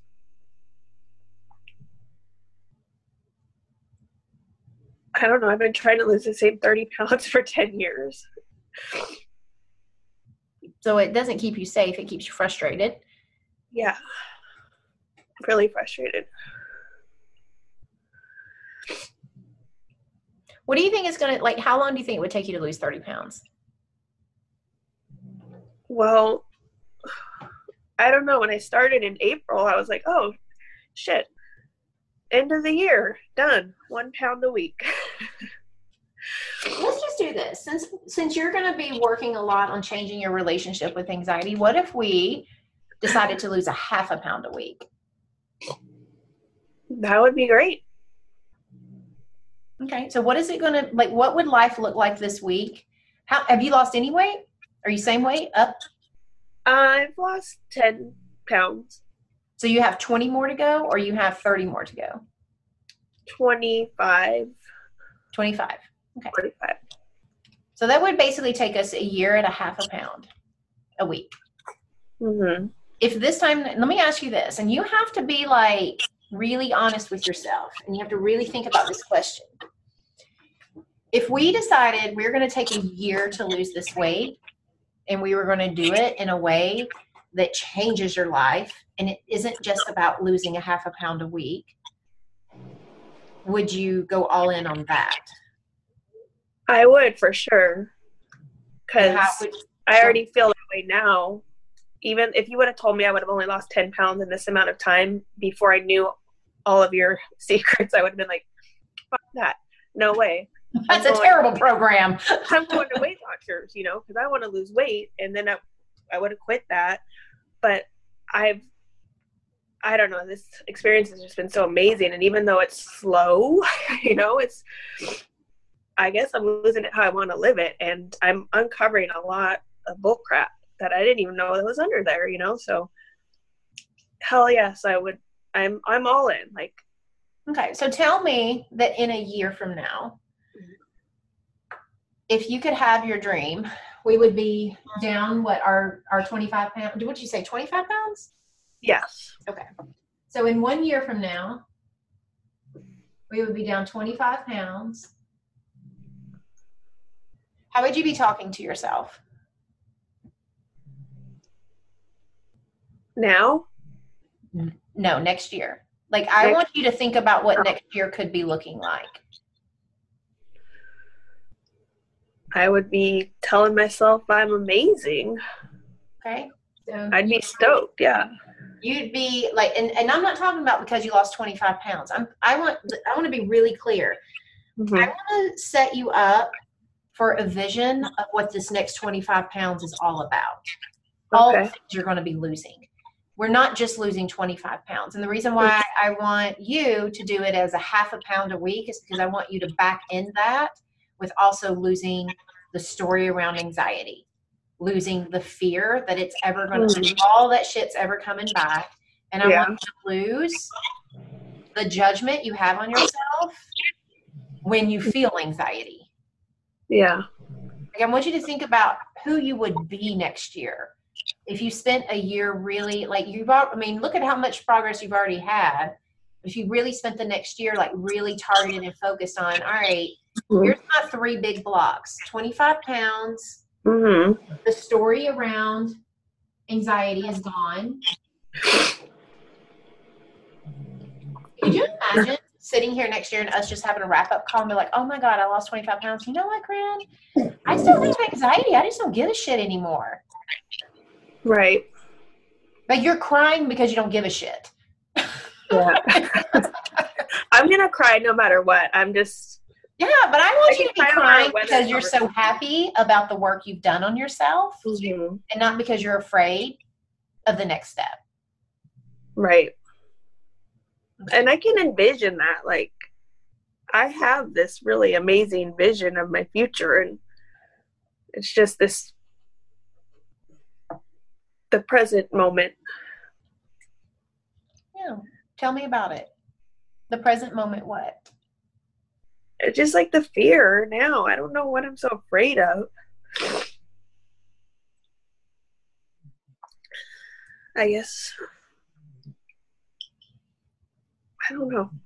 S3: I don't know, I've been trying to lose the same 30 pounds for 10 years.
S1: So it doesn't keep you safe, it keeps you frustrated.
S3: Yeah. Really frustrated.
S1: What do you think is going to, how long do you think it would take you to lose 30 pounds?
S3: Well, I don't know. When I started in April, I was like, oh, shit. End of the year. Done. 1 pound a week.
S1: Let's just do this. Since you're going to be working a lot on changing your relationship with anxiety, what if we decided to lose 0.5 pound a week?
S3: That would be great.
S1: Okay. So what is it going to, what would life look like this week? Have you lost any weight? Are you same weight? Up?
S3: I've lost 10 pounds.
S1: So you have 20 more to go, or you have 30 more to go?
S3: 25.
S1: 25. Okay.
S3: 45.
S1: So that would basically take us a year at 0.5 pound a week.
S3: Mm-hmm.
S1: If this time, let me ask you this, and you have to be really honest with yourself, and you have to really think about this question. If we decided we're going to take a year to lose this weight, and we were going to do it in a way that changes your life, and it isn't just about losing 0.5 pound a week, would you go all in on that?
S3: I would, for sure. Because I already feel that way now. Even if you would have told me I would have only lost 10 pounds in this amount of time before I knew all of your secrets, I would have been like, fuck that. No way.
S1: That's a terrible program.
S3: I'm going to Weight Watchers, because I want to lose weight, and then I would have quit that. But I don't know, this experience has just been so amazing, and even though it's slow, I guess I'm losing it how I want to live it, and I'm uncovering a lot of bull crap that I didn't even know that was under there, so hell yes, I would. I'm all in.
S1: Okay, so tell me that in a year from now, if you could have your dream, we would be down what our 25 pounds. What did you say, 25 pounds?
S3: Yes.
S1: Okay. So in 1 year from now, we would be down 25 pounds. How would you be talking to yourself?
S3: Now?
S1: No, next year. Like, I want you to think about what next year could be looking like.
S3: I would be telling myself I'm amazing.
S1: Okay. So
S3: I'd be stoked, yeah.
S1: You'd be like, and I'm not talking about because you lost 25 pounds. I want to be really clear.
S3: Mm-hmm.
S1: I want to set you up for a vision of what this next 25 pounds is all about. All the things you're going to be losing. We're not just losing 25 pounds. And the reason why I want you to do it as a half a pound a week is because I want you to back in that with also losing the story around anxiety, losing the fear that it's ever going to, all that shit's ever coming back. And I want you to lose the judgment you have on yourself when you feel anxiety.
S3: Yeah.
S1: Like, I want you to think about who you would be next year. If you spent a year really, like, look at how much progress you've already had. If you really spent the next year, like, really targeted and focused on, all right, here's my 3 big blocks, 25 pounds.
S3: Mm-hmm.
S1: The story around anxiety is gone. Could you imagine sitting here next year and us just having a wrap-up call and be like, oh my God, I lost 25 pounds. You know what, Corinne? I still have anxiety. I just don't give a shit anymore.
S3: Right.
S1: Like, you're crying because you don't give a shit.
S3: Yeah. I'm going to cry no matter what. I'm just.
S1: Yeah, but I want you to be crying because you're so happy about the work you've done on yourself and not because you're afraid of the next step.
S3: Right. And I can envision that. Like, I have this really amazing vision of my future, and it's just the present moment.
S1: Yeah. Tell me about it. The present moment what?
S3: It's just like the fear now. I don't know what I'm so afraid of. I guess. I don't know.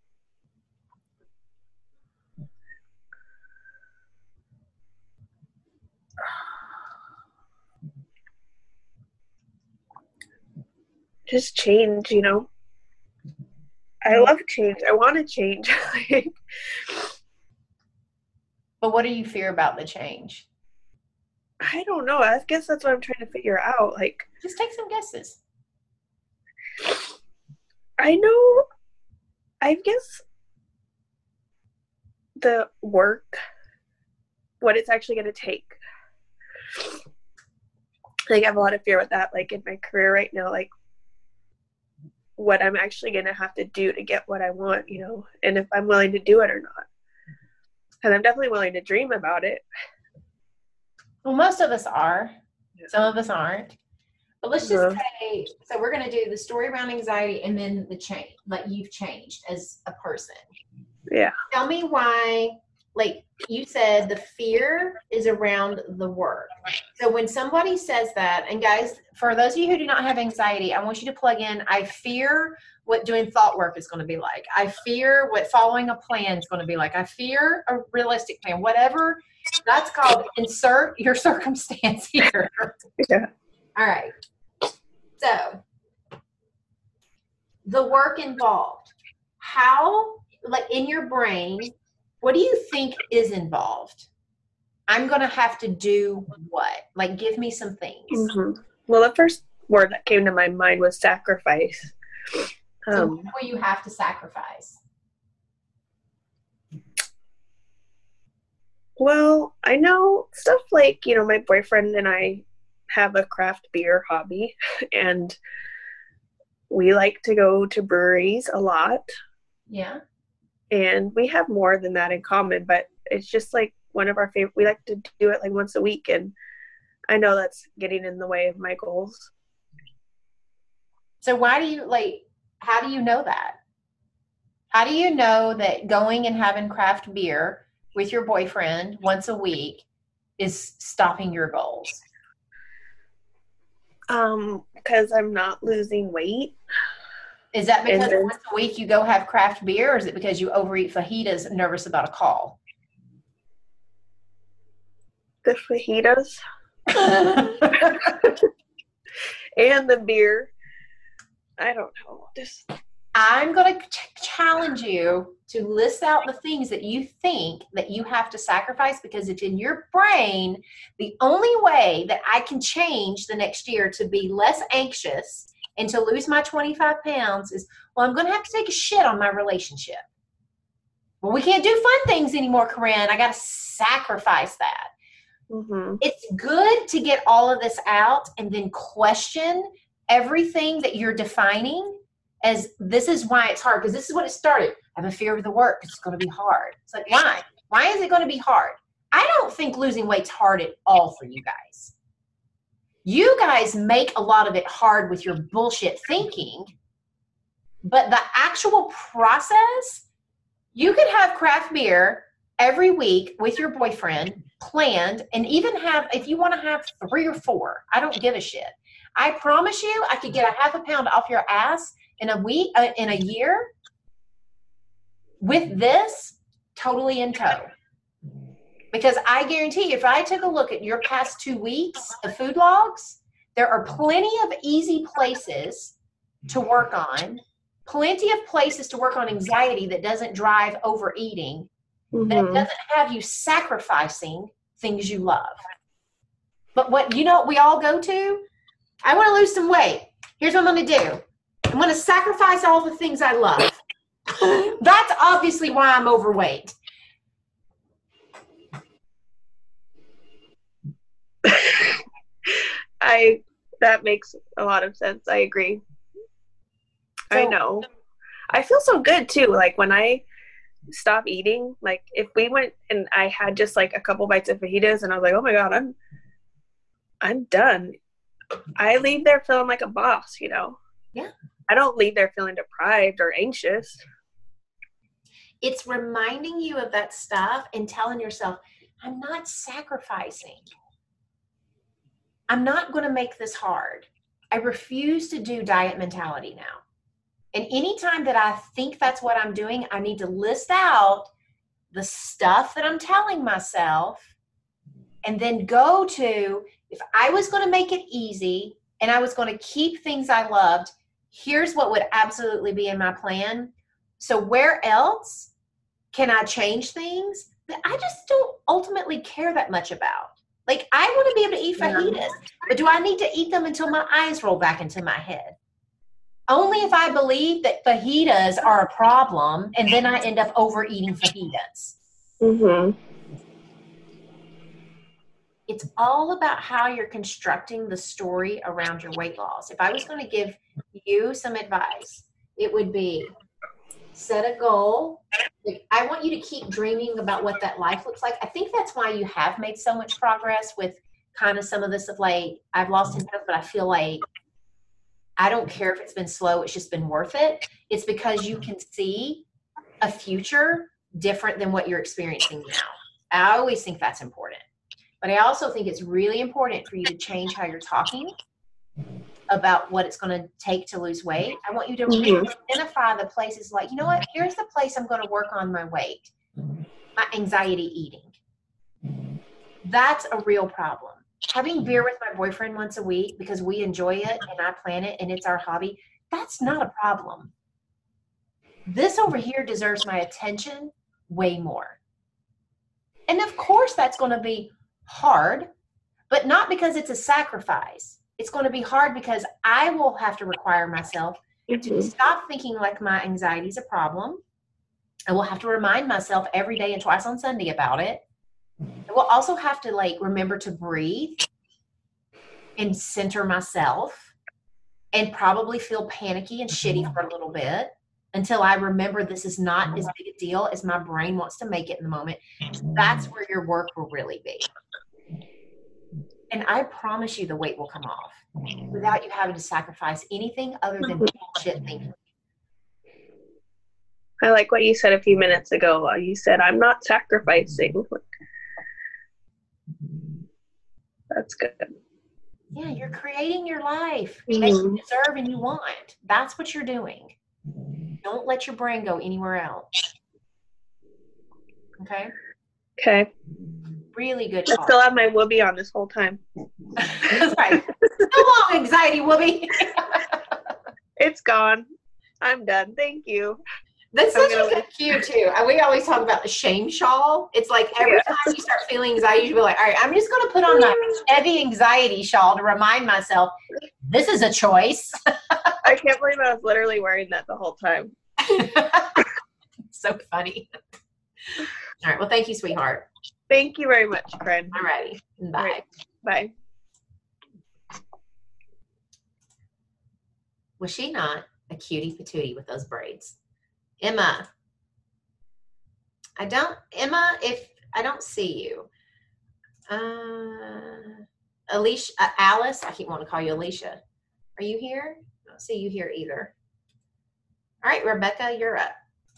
S3: Just change, you know. I love change. I want to change.
S1: But what do you fear about the change?
S3: I don't know. I guess that's what I'm trying to figure out. Like,
S1: just take some guesses.
S3: I know. I guess the work, what it's actually going to take. Like, I have a lot of fear with that. Like, in my career right now, like, what I'm actually going to have to do to get what I want, you know, and if I'm willing to do it or not. Because I'm definitely willing to dream about it.
S1: Well, most of us are. Yeah. Some of us aren't. But let's just say, so we're going to do the story around anxiety and then the change, like you've changed as a person.
S3: Yeah.
S1: Tell me why, like you said, the fear is around the work. So when somebody says that, and guys, for those of you who do not have anxiety, I want you to plug in, I fear what doing thought work is going to be like. I fear what following a plan is going to be like. I fear a realistic plan, whatever. That's called insert your circumstance here.
S3: Yeah.
S1: All right. So the work involved, how, like in your brain, what do you think is involved? I'm going to have to do what? Like, give me some things.
S3: Mm-hmm. Well, the first word that came to my mind was sacrifice.
S1: So what will you have to sacrifice?
S3: Well, I know stuff like, you know, my boyfriend and I have a craft beer hobby, and we like to go to breweries a lot.
S1: Yeah.
S3: And we have more than that in common, but it's just like one of our favorite, we like to do it like once a week, and I know that's getting in the way of my goals.
S1: So why do you, like, how do you know that? How do you know that going and having craft beer with your boyfriend once a week is stopping your goals?
S3: Because I'm not losing weight.
S1: Is that because once a week you go have craft beer, or is it because you overeat fajitas and nervous about a call?
S3: The fajitas. And the beer. I don't know.
S1: I'm going to challenge you to list out the things that you think that you have to sacrifice, because it's in your brain. The only way that I can change the next year to be less anxious and to lose my 25 pounds is, well, I'm going to have to take a shit on my relationship. Well, we can't do fun things anymore, Corinne. I got to sacrifice that.
S3: Mm-hmm.
S1: It's good to get all of this out and then question everything that you're defining as this is why it's hard, because this is what it started. I have a fear of the work. It's going to be hard. It's like, why? Why is it going to be hard? I don't think losing weight's hard at all for you guys. You guys make a lot of it hard with your bullshit thinking, but the actual process, you could have craft beer every week with your boyfriend planned, and even have, if you want to have 3 or 4, I don't give a shit. I promise you I could get a half a pound off your ass in a week, in a year, with this totally in tow. Because I guarantee if I took a look at your past 2 weeks of food logs, there are plenty of easy places to work on, plenty of places to work on anxiety that doesn't drive overeating, that doesn't have you sacrificing things you love. But what, you know, we all go to, I want to lose some weight. Here's what I'm going to do. I'm going to sacrifice all the things I love. That's obviously why I'm overweight.
S3: That makes a lot of sense. I agree.
S1: So,
S3: I know. I feel so good too. Like when I stop eating, like if we went and I had just like a couple bites of fajitas and I was like, oh my God, I'm done. I leave there feeling like a boss, you know?
S1: Yeah.
S3: I don't leave there feeling deprived or anxious.
S1: It's reminding you of that stuff and telling yourself, I'm not sacrificing. I'm not going to make this hard. I refuse to do diet mentality now. And anytime that I think that's what I'm doing, I need to list out the stuff that I'm telling myself and then go to, if I was going to make it easy and I was going to keep things I loved, here's what would absolutely be in my plan. So where else can I change things that I just don't ultimately care that much about? Like, I want to be able to eat fajitas, but do I need to eat them until my eyes roll back into my head? Only if I believe that fajitas are a problem, and then I end up overeating fajitas.
S3: Mm-hmm.
S1: It's all about how you're constructing the story around your weight loss. If I was going to give you some advice, it would be set a goal. Like, I want you to keep dreaming about what that life looks like. I think that's why you have made so much progress with kind of some of this of like, I've lost 10 pounds, but I feel like I don't care if it's been slow. It's just been worth it. It's because you can see a future different than what you're experiencing now. I always think that's important. But I also think it's really important for you to change how you're talking about what it's going to take to lose weight. I want you to really identify the places like, you know what, here's the place I'm going to work on my weight, my anxiety eating. That's a real problem. Having beer with my boyfriend once a week because we enjoy it and I plan it and it's our hobby, that's not a problem. This over here deserves my attention way more. And of course that's going to be hard, but not because it's a sacrifice. It's going to be hard because I will have to require myself to stop thinking like my anxiety is a problem. I will have to remind myself every day and twice on Sunday about it. I will also have to like remember to breathe and center myself and probably feel panicky and shitty for a little bit until I remember this is not as big a deal as my brain wants to make it in the moment. That's where your work will really be. And I promise you the weight will come off without you having to sacrifice anything other than bullshit thinking.
S3: I like what you said a few minutes ago. You said, I'm not sacrificing. That's good.
S1: Yeah, you're creating your life that you deserve and you want. That's what you're doing. Don't let your brain go anywhere else. Okay?
S3: Okay.
S1: Really good
S3: I
S1: talk.
S3: still have my whoopee on this whole time.
S1: That's right. So long, anxiety whoopee.
S3: It's gone. I'm done. Thank you.
S1: That's such a good cue, too. We always talk about the shame shawl. It's like every time you start feeling anxiety, you be like, all right, I'm just going to put on my heavy anxiety shawl to remind myself this is a choice.
S3: I can't believe I was literally wearing that the whole time.
S1: So funny. All right. Well, thank you, sweetheart.
S3: Thank you very much, friend.
S1: All righty. Bye.
S3: Right. Bye.
S1: Was she not a cutie patootie with those braids? Emma, if I don't see you. Alicia, Alice, I keep wanting to call you Alicia. Are you here? I don't see you here either. All right, Rebecca, you're up.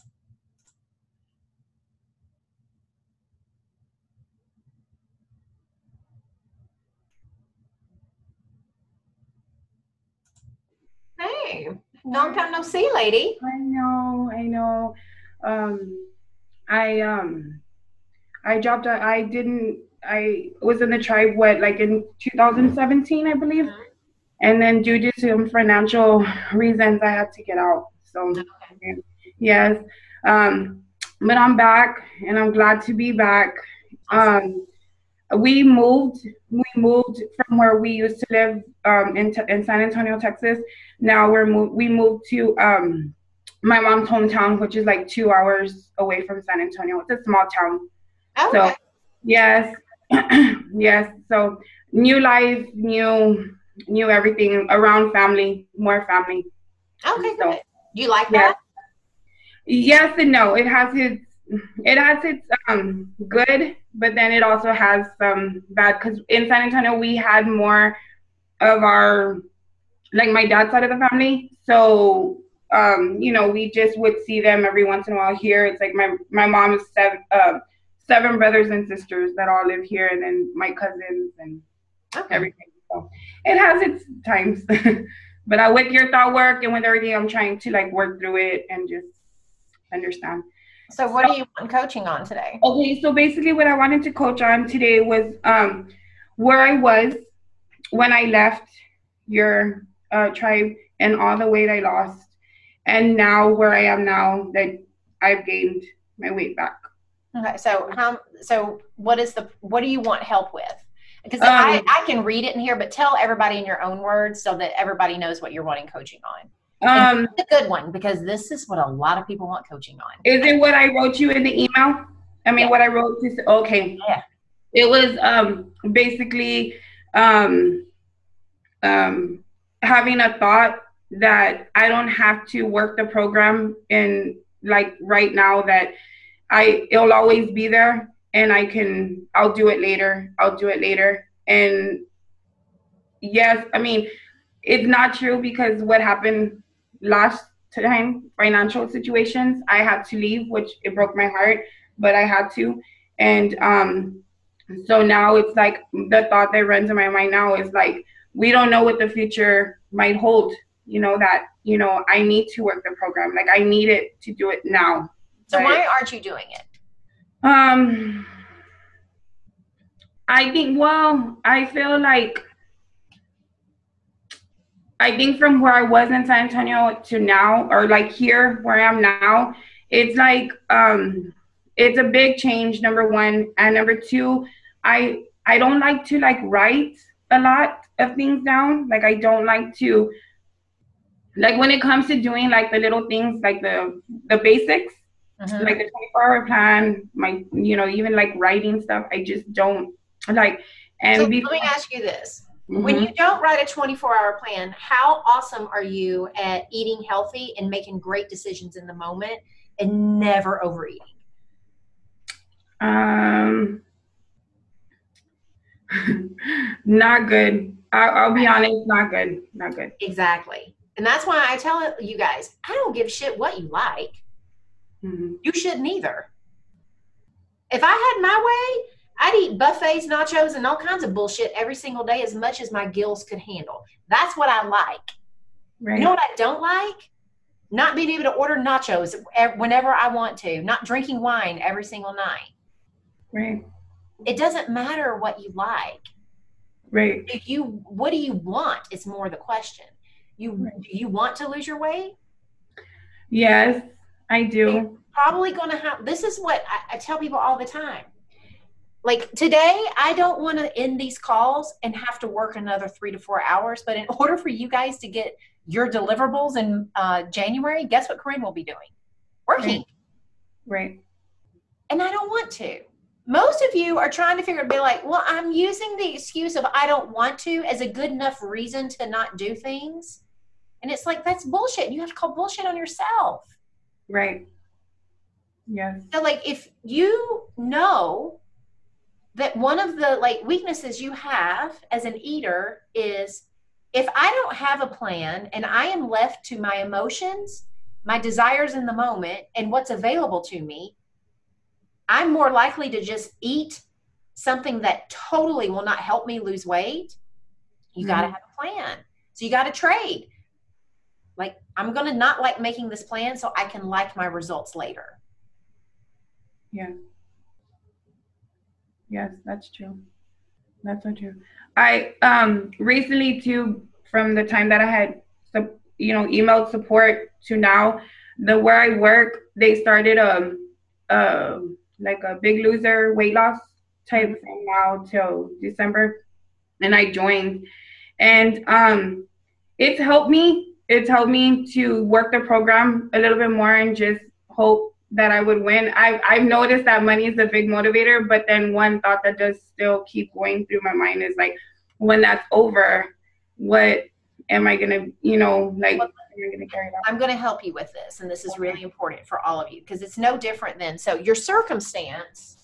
S1: Hey, long time no see, lady.
S4: I know. I was in the tribe, in 2017, I believe. Mm-hmm. And then due to some financial reasons, I had to get out. So, okay. Yes. But I'm back, and I'm glad to be back. Awesome. We moved from where we used to live in San Antonio, Texas. Now we moved to my mom's hometown, which is like 2 hours away from San Antonio. It's a small town. Okay. So yes. Yes. So new life, new everything, around family, more family.
S1: Okay, so, good. Do you like that?
S4: Yes and no. It has its good, but then it also has some bad, because in San Antonio we had more of our, like, my dad's side of the family. So we just would see them every once in a while. Here it's like my mom's seven brothers and sisters that all live here, and then my cousins and everything. So it has its times. But with your thought work and with everything, I'm trying to like work through it and just understand.
S1: So what do you want coaching on today?
S4: Okay, so basically what I wanted to coach on today was where I was when I left your tribe and all the weight I lost, and now where I am now that I've gained my weight back.
S1: Okay, so what do you want help with? Because I can read it in here, but tell everybody in your own words so that everybody knows what you're wanting coaching on. It's a good one, because this is what a lot of people want coaching on.
S4: Is it what I wrote you in the email? I mean, what I wrote to, okay.
S1: Yeah.
S4: It was basically having a thought that I don't have to work the program in, like, right now, that it'll always be there, and I'll do it later. And yes, I mean, it's not true, because what happened last time, financial situations, I had to leave, which it broke my heart, but I had to. And so now it's like the thought that runs in my mind now is like, we don't know what the future might hold, I need to work the program. Like, I need it to do it now.
S1: So why aren't you doing it?
S4: I think from where I was in San Antonio to now, or like here where I am now, it's like it's a big change, number one. And number two, I don't like to like write a lot of things down. Like, I don't like to, like, when it comes to doing like the little things, like the basics, like the 24-hour plan, even like writing stuff, I just don't like. And
S1: so let me ask you this. When you don't write a 24-hour plan, how awesome are you at eating healthy and making great decisions in the moment and never overeating?
S4: Not good. I'll be honest, not good.
S1: Exactly. And that's why I tell you guys, I don't give a shit what you like. You shouldn't either. If I had my way, I'd eat buffets, nachos, and all kinds of bullshit every single day as much as my gills could handle. That's what I like.
S4: Right.
S1: You know what I don't like? Not being able to order nachos whenever I want to, not drinking wine every single night.
S4: Right.
S1: It doesn't matter what you like.
S4: Right.
S1: What do you want is more the question. Do you want to lose your weight?
S4: Yes, I do.
S1: You're probably going to have, this is what I tell people all the time. Like today, I don't want to end these calls and have to work another 3 to 4 hours. But in order for you guys to get your deliverables in January, guess what Corinne will be doing? Working.
S4: Right.
S1: And I don't want to. Most of you are trying to be like, well, I'm using the excuse of I don't want to as a good enough reason to not do things. And it's like, that's bullshit. You have to call bullshit on yourself.
S4: Right. Yes.
S1: So like, if you know that one of the like weaknesses you have as an eater is if I don't have a plan and I am left to my emotions, my desires in the moment, and what's available to me, I'm more likely to just eat something that totally will not help me lose weight. You got to have a plan. So you got to trade. Like, I'm going to not like making this plan so I can like my results later.
S4: Yeah. Yes, that's true. That's so true. I recently too, from the time that I had emailed support to now, where I work, they started like a Big Loser weight loss type from now till December, and I joined, and it's helped me. It's helped me to work the program a little bit more and just hope that I would win. I've noticed that money is a big motivator, but then one thought that does still keep going through my mind is like, when that's over, what am I gonna, like, am I gonna carry it out?
S1: I'm gonna help you with this, and this is really important for all of you because it's no different than, so your circumstance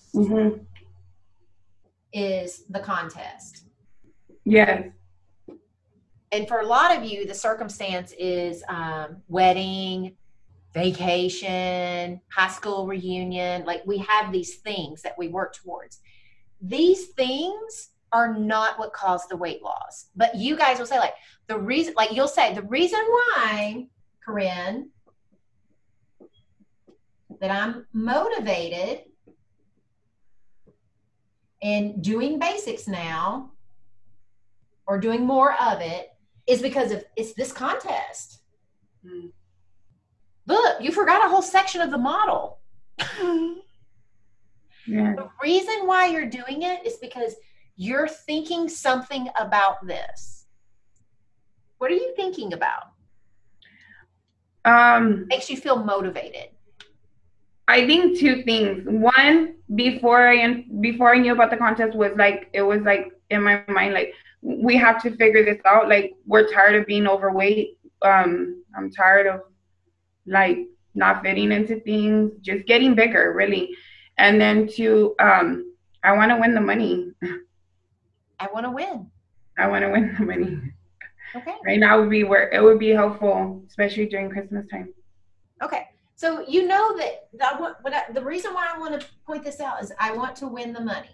S1: is the contest.
S4: Yes.
S1: And for a lot of you, the circumstance is wedding, vacation, high school reunion. Like, we have these things that we work towards. These things are not what caused the weight loss. But you guys will say, like, you'll say, the reason why, Corinne, that I'm motivated in doing basics now or doing more of it is because it's this contest. Look, you forgot a whole section of the model.
S4: Yeah.
S1: The reason why you're doing it is because you're thinking something about this. What are you thinking about? Makes you feel motivated.
S4: I think two things. One, before I knew about the contest, it was in my mind, like, we have to figure this out. Like, we're tired of being overweight. I'm tired of like not fitting into things, just getting bigger, really. And then two, I want to win the money.
S1: I want to win.
S4: I want to win the money.
S1: Okay.
S4: Right now would be where it would be helpful, especially during Christmas time.
S1: Okay. So you know that the reason why I want to point this out is I want to win the money.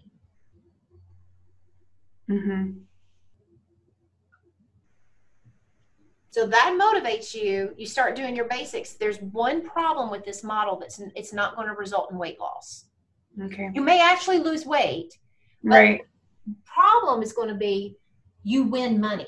S1: So that motivates you. You start doing your basics. There's one problem with this model it's not going to result in weight loss.
S4: Okay.
S1: You may actually lose weight.
S4: Right.
S1: The problem is going to be you win money.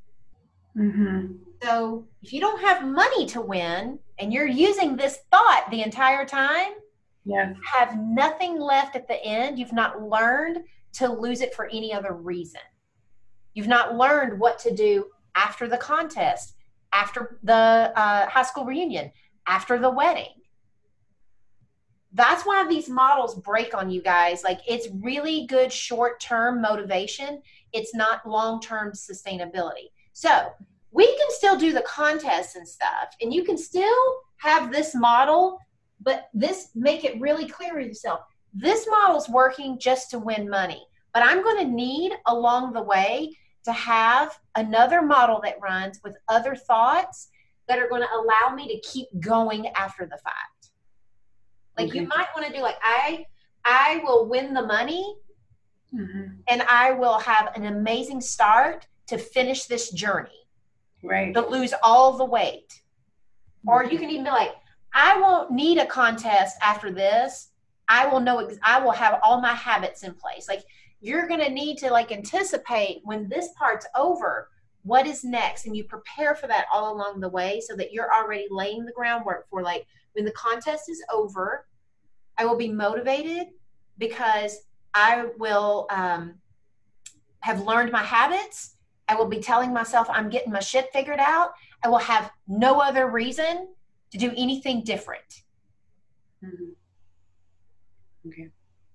S1: So if you don't have money to win and you're using this thought the entire time,
S4: yes,
S1: you have nothing left at the end. You've not learned to lose it for any other reason. You've not learned what to do after the contest, after the high school reunion, after the wedding. That's why these models break on you guys. Like, it's really good short-term motivation. It's not long-term sustainability. So we can still do the contests and stuff, and you can still have this model, but make it really clear to yourself. This model's working just to win money, but I'm going to need along the way to have another model that runs with other thoughts that are going to allow me to keep going after the fact. Like you might want to do like, I will win the money and I will have an amazing start to finish this journey.
S4: Right.
S1: To lose all the weight. Or you can even be like, I won't need a contest after this. I will have all my habits in place. Like you're going to need to like anticipate when this part's over, what is next? And you prepare for that all along the way so that you're already laying the groundwork for like, when the contest is over, I will be motivated because I will have learned my habits. I will be telling myself I'm getting my shit figured out. I will have no other reason to do anything different.
S4: Okay.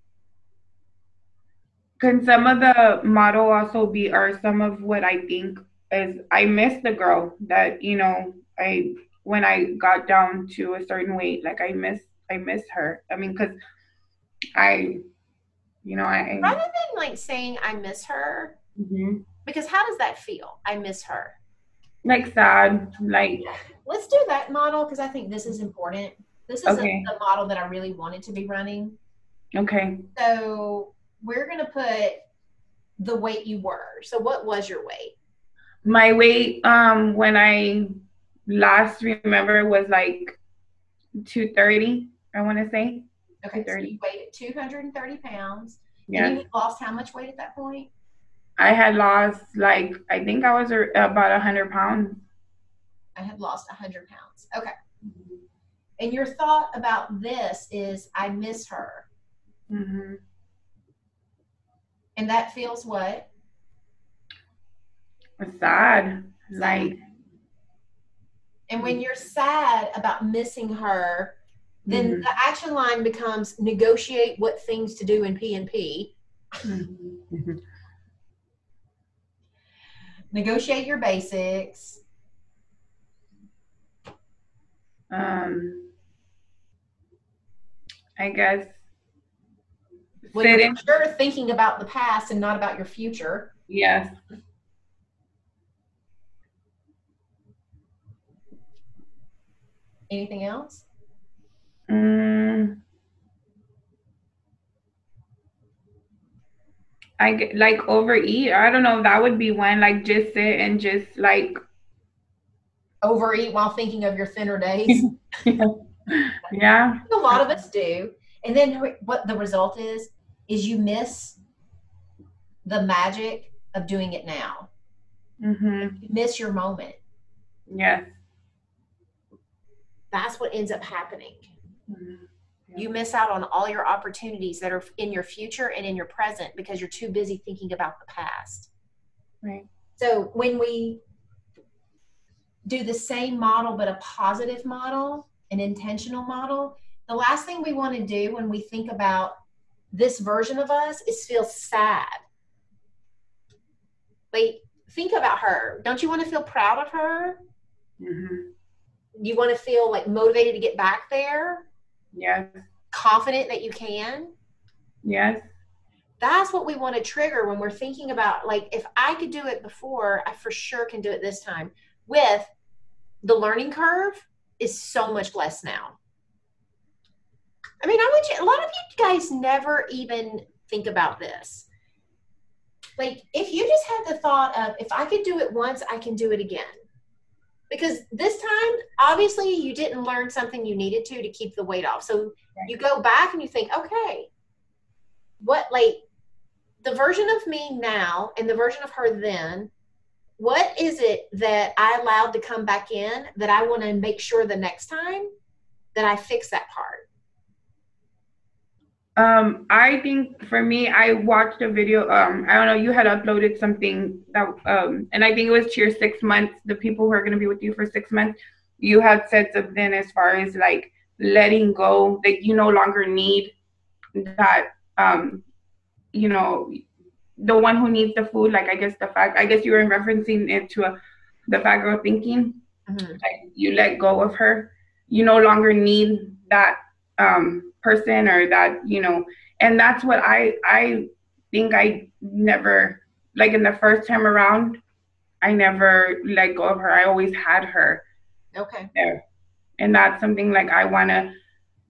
S4: Can some of the model also be, or some of what I think is, I miss the girl that, you know, when I got down to a certain weight, like I miss her. I mean, cause I
S1: rather than like saying I miss her, because how does that feel? I miss her.
S4: Like sad, like.
S1: Let's do that model because I think this is important. This is the model that I really wanted to be running.
S4: Okay.
S1: So we're going to put the weight you were. So what was your weight?
S4: My weight, when I last remember was like 230, I want to say.
S1: Okay, so you weighed 230 pounds.
S4: Yeah.
S1: And you lost how much weight at that point?
S4: I had lost, like, I think I was about 100 pounds.
S1: I had lost 100 pounds. Okay. And your thought about this is, I miss her. And that feels what?
S4: Sad. Like.
S1: And when you're sad about missing her, then the action line becomes negotiate what things to do in P&P. Negotiate your basics.
S4: I guess.
S1: Well, you're sure thinking about the past and not about your future.
S4: Yes.
S1: Anything else?
S4: I get, like, overeat. I don't know. That would be one. Like, just sit and just like
S1: overeat while thinking of your thinner days.
S4: Yeah.
S1: A lot of us do. And then what the result is you miss the magic of doing it now. You miss your moment.
S4: Yes.
S1: That's what ends up happening. You miss out on all your opportunities that are in your future and in your present because you're too busy thinking about the past.
S4: Right.
S1: So when we do the same model, but a positive model, an intentional model, the last thing we want to do when we think about this version of us is feel sad. Like, think about her. Don't you want to feel proud of her? You want to feel like motivated to get back there?
S4: Yes.
S1: Confident that you can?
S4: Yes.
S1: That's what we want to trigger when we're thinking about, like, if I could do it before, I for sure can do it this time. With the learning curve is so much less now. I mean, a lot of you guys never even think about this. Like, if you just had the thought of, if I could do it once, I can do it again. Because this time, obviously, you didn't learn something you needed to keep the weight off. So you go back and you think, okay, what, like, the version of me now and the version of her then, what is it that I allowed to come back in that I want to make sure the next time that I fix that part?
S4: I think for me, I watched a video. I don't know, you had uploaded something that, and I think it was to your 6 months, the people who are going to be with you for 6 months. You had said something as far as like letting go, that you no longer need that, you know, the one who needs the food. Like, I guess you were referencing it to the fat girl thinking. Like, you let go of her. You no longer need that person or that, you know, and that's what I think I never, like, in the first time around, I never let go of her. I always had her
S1: there.
S4: And that's something like I want to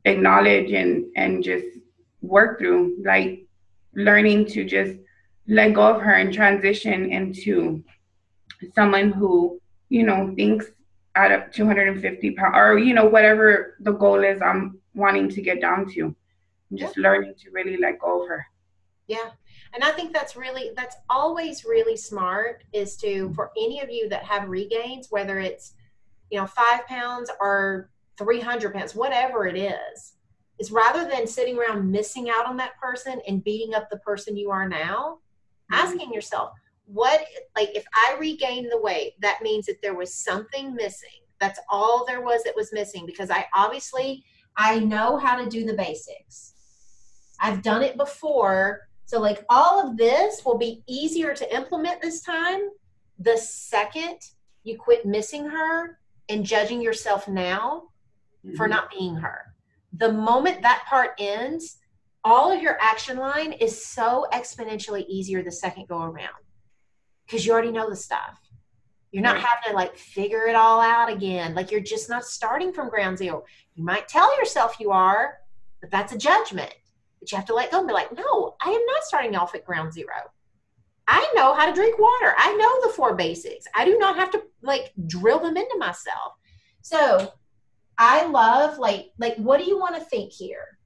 S4: acknowledge and just work through, like learning to just let go of her and transition into someone who, thinks out of 250 pounds, or, whatever the goal is I'm wanting to get down to. Just learning to really let go of her.
S1: Yeah. And I think that's always really smart, is for any of you that have regains, whether it's, 5 pounds or 300 pounds, whatever it is rather than sitting around missing out on that person and beating up the person you are now, asking yourself, if I regained the weight, that means that there was something missing. That's all there was that was missing, because I know how to do the basics. I've done it before. So all of this will be easier to implement this time. The second you quit missing her and judging yourself now for not being her. The moment that part ends, all of your action line is so exponentially easier the second go around, because you already know the stuff. You're not having to figure it all out again. You're just not starting from ground zero. You might tell yourself you are, but that's a judgment. But you have to let go and be like, no, I am not starting off at ground zero. I know how to drink water. I know the 4 basics. I do not have to drill them into myself. So I love what do you want to think here?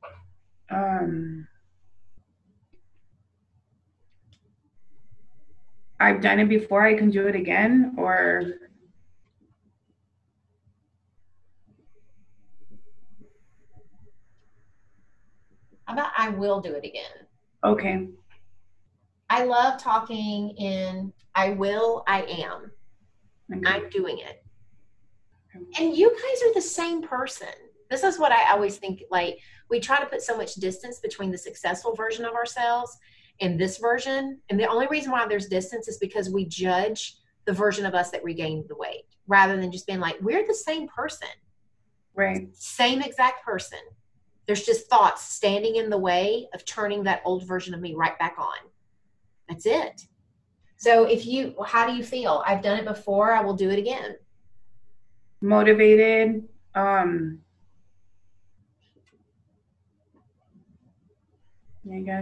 S4: I've done it before. I can do it again, or
S1: how about I will do it again?
S4: Okay.
S1: I love talking in I will, I am. Okay. I'm doing it. And you guys are the same person. This is what I always think, we try to put so much distance between the successful version of ourselves and this version. And the only reason why there's distance is because we judge the version of us that regained the weight, rather than just being we're the same person.
S4: Right.
S1: Same exact person. There's just thoughts standing in the way of turning that old version of me right back on. That's it. So how do you feel? I've done it before. I will do it again.
S4: Motivated. I guess.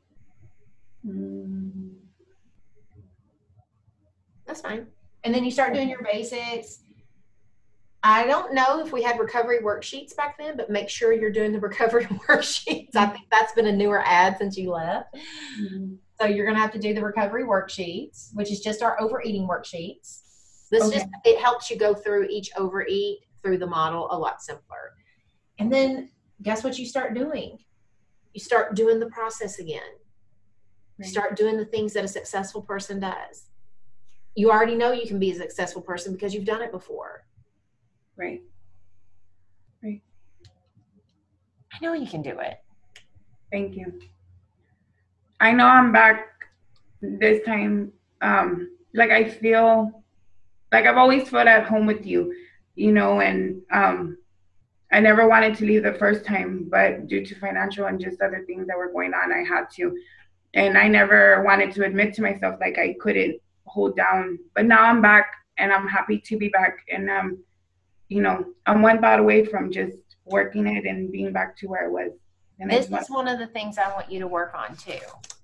S1: That's fine. And then you start doing your basics. I don't know if we had recovery worksheets back then, but make sure you're doing the recovery worksheets. I think that's been a newer ad since you left. So you're going to have to do the recovery worksheets, which is just our overeating worksheets. It helps you go through each overeat through the model a lot simpler. And then guess what you start doing? You start doing the process again. You start doing the things that a successful person does. You already know you can be a successful person because you've done it before.
S4: Right.
S1: I know you can do it.
S4: Thank you. I know I'm back this time. I feel like I've always felt at home with you, and I never wanted to leave the first time, but due to financial and just other things that were going on, I had to. And I never wanted to admit to myself I couldn't hold down. But now I'm back, and I'm happy to be back. And I'm one thought away from just working it and being back to where I was. And
S1: this is one of the things I want you to work on too.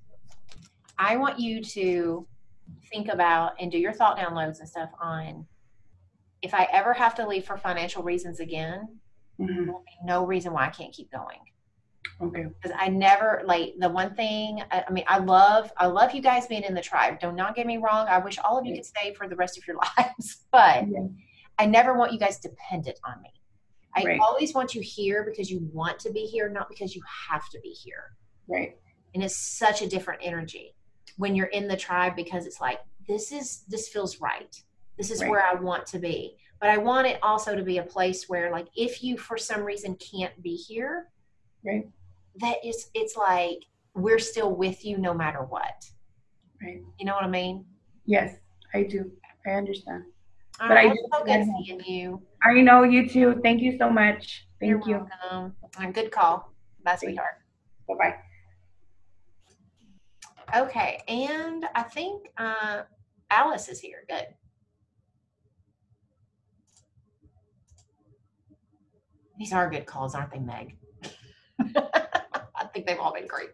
S1: I want you to think about and do your thought downloads and stuff on, if I ever have to leave for financial reasons again, there will be no reason why I can't keep going.
S4: Okay.
S1: Because I never, the one thing, I love you guys being in the tribe. Do not get me wrong. I wish all of you could stay for the rest of your lives, but I never want you guys dependent on me. I always want you here because you want to be here, not because you have to be here.
S4: Right.
S1: And it's such a different energy when you're in the tribe, because it's this feels right. This is where I want to be. But I want it also to be a place where, if you for some reason can't be here, it's we're still with you no matter what.
S4: Right.
S1: You know what I mean?
S4: Yes, I do. I understand.
S1: But I do. So good seeing you.
S4: I know, you too. Thank you so much. Thank you.
S1: You're welcome. Good call. Bye, sweetheart.
S4: Bye-bye.
S1: Okay, and I think Alice is here. Good. These are good calls, aren't they, Meg? I think they've all been great.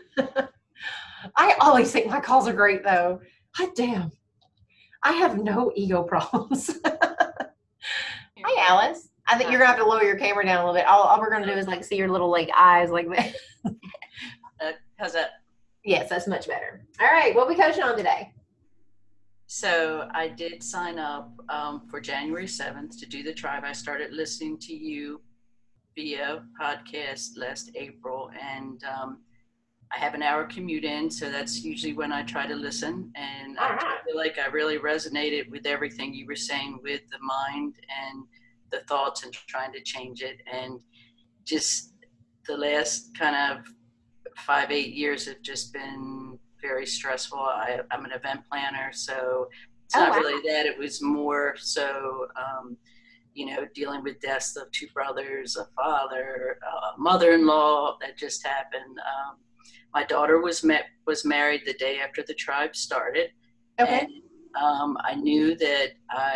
S1: I always think my calls are great, though. Hot damn. I have no ego problems. Hi, Alice. I think you're going to have to lower your camera down a little bit. All we're going to do is, like, see your little, like, eyes like that.
S5: How's that?
S1: Yes, that's much better. All right, what are we coaching on today?
S5: So I did sign up for January 7th to do the tribe. I started listening to you via podcast last April, and I have an hour commute in, so that's usually when I try to listen. And I feel like I really resonated with everything you were saying with the mind and the thoughts and trying to change it. And just the last kind of 5-8 years have just been very stressful. I'm an event planner, so it's not really that. It was more so, dealing with deaths of 2 brothers, a father, a mother-in-law that just happened. My daughter was married the day after the tribe started.
S1: Okay.
S5: And I knew that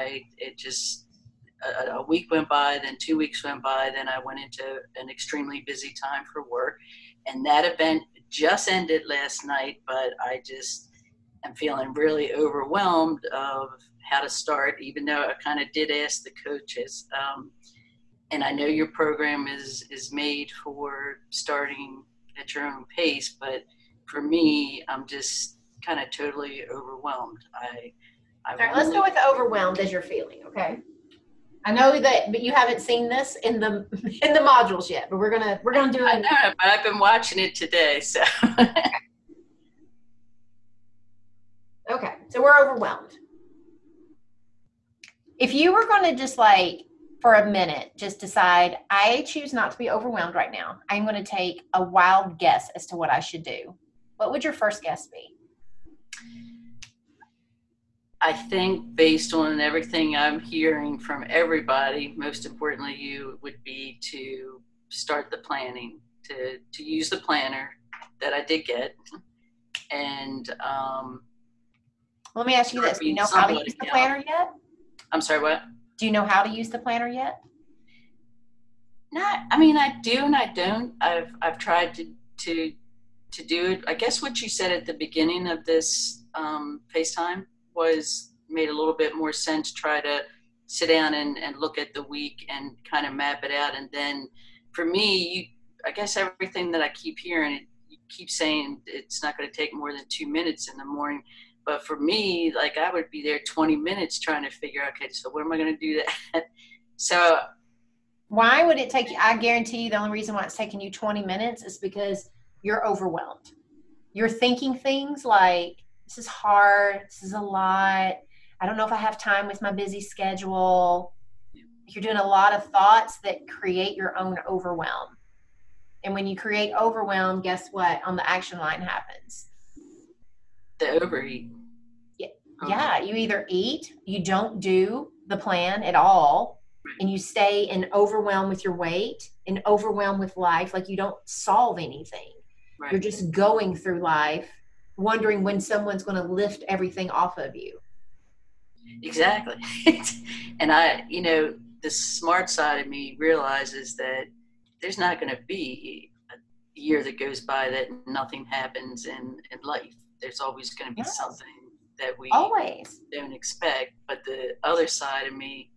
S5: a week went by, then 2 weeks went by, then I went into an extremely busy time for work. And that event just ended last night, but I just am feeling really overwhelmed of how to start, even though I kind of did ask the coaches. And I know your program is made for starting at your own pace, but for me, I'm just kind of totally overwhelmed.
S1: All right, let's go with overwhelmed as you're feeling, okay? I know that, but you haven't seen this in the modules yet. But we're gonna do it.
S5: I know, but I've been watching it today, so.
S1: Okay, so we're overwhelmed. If you were going to just like for a minute, just decide, I choose not to be overwhelmed right now. I'm going to take a wild guess as to what I should do. What would your first guess be?
S5: I think based on everything I'm hearing from everybody, most importantly you, would be to start the planning, to use the planner that I did get. And
S1: let me ask you this. Do you know how to use the planner yet?
S5: I'm sorry, what?
S1: Do you know how to use the planner yet?
S5: I do and I don't. I've tried to do it. I guess what you said at the beginning of this FaceTime made a little bit more sense. Try to sit down and look at the week and kind of map it out. And then for me, I guess everything that I keep hearing, you keep saying it's not going to take more than 2 minutes in the morning. But for me, like I would be there 20 minutes trying to figure out, okay, so what am I going to do that? So
S1: why would it take you? I guarantee you the only reason why it's taking you 20 minutes is because you're overwhelmed. You're thinking things like, this is hard. This is a lot. I don't know if I have time with my busy schedule. You're doing a lot of thoughts that create your own overwhelm. And when you create overwhelm, guess what? On the action line happens.
S5: The overeat.
S1: Yeah, you either eat, you don't do the plan at all, and you stay in overwhelm with your weight and overwhelm with life, like you don't solve anything. Right. You're just going through life wondering when someone's going to lift everything off of you.
S5: Exactly. And the smart side of me realizes that there's not going to be a year that goes by that nothing happens in life. There's always going to be something that we don't expect. But the other side of me.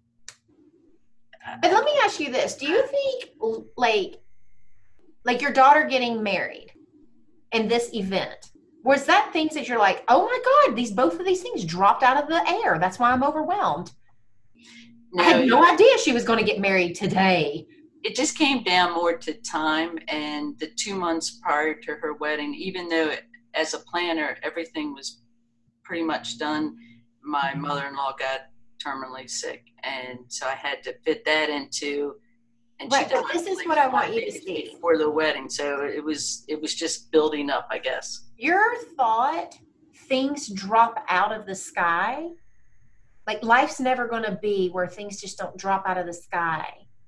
S1: But let me ask you this. Do you think like your daughter getting married and this event, was that things that you're like, oh my God, both of these things dropped out of the air. That's why I'm overwhelmed. No, I had no idea she was going to get married today.
S5: It just came down more to time and the 2 months prior to her wedding, even though as a planner, everything was pretty much done. My mother-in-law got terminally sick. And so I had to fit that into, and
S1: right, but this is what I want you to see
S5: for the wedding. So it was just building up, I guess.
S1: Your thought, things drop out of the sky. Like life's never going to be where things just don't drop out of the sky.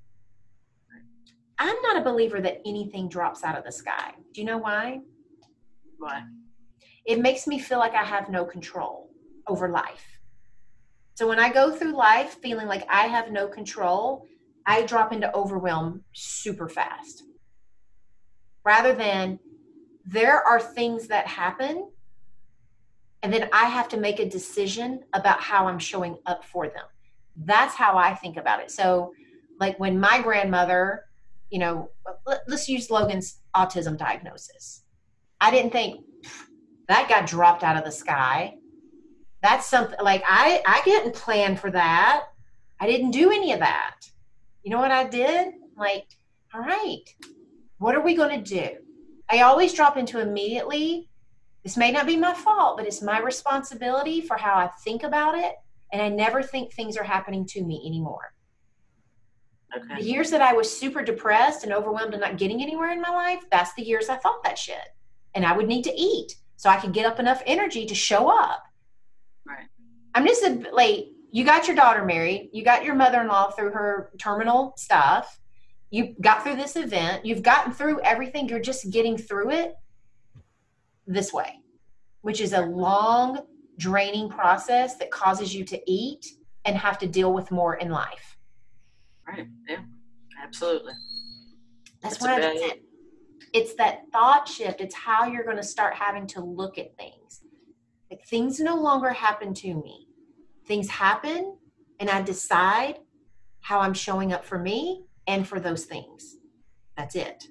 S1: I'm not a believer that anything drops out of the sky. Do you know why?
S5: Why?
S1: It makes me feel like I have no control over life. So when I go through life feeling like I have no control, I drop into overwhelm super fast. Rather than there are things that happen and then I have to make a decision about how I'm showing up for them. That's how I think about it. So like when my grandmother, you know, let's use Logan's autism diagnosis. I didn't think that got dropped out of the sky. That's something like I didn't plan for that. I didn't do any of that. You know what I did? Like, all right, what are we going to do? I always drop into immediately. This may not be my fault, but it's my responsibility for how I think about it. And I never think things are happening to me anymore.
S5: Okay.
S1: The years that I was super depressed and overwhelmed and not getting anywhere in my life, that's the years I thought that shit. And I would need to eat so I could get up enough energy to show up.
S5: Right.
S1: I'm just like, you got your daughter married. You got your mother-in-law through her terminal stuff. You got through this event. You've gotten through everything. You're just getting through it this way, which is a long, draining process that causes you to eat and have to deal with more in life.
S5: Right. Yeah, absolutely.
S1: That's why it's that thought shift. It's how you're going to start having to look at things. Like things no longer happen to me. Things happen and I decide how I'm showing up for me and for those things. That's it.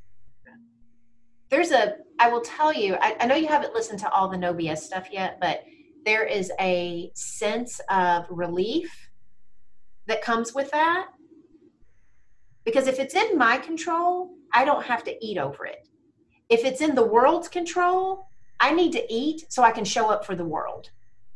S1: I will tell you, I know you haven't listened to all the No BS stuff yet, but there is a sense of relief that comes with that. Because if it's in my control, I don't have to eat over it. If it's in the world's control, I need to eat so I can show up for the world.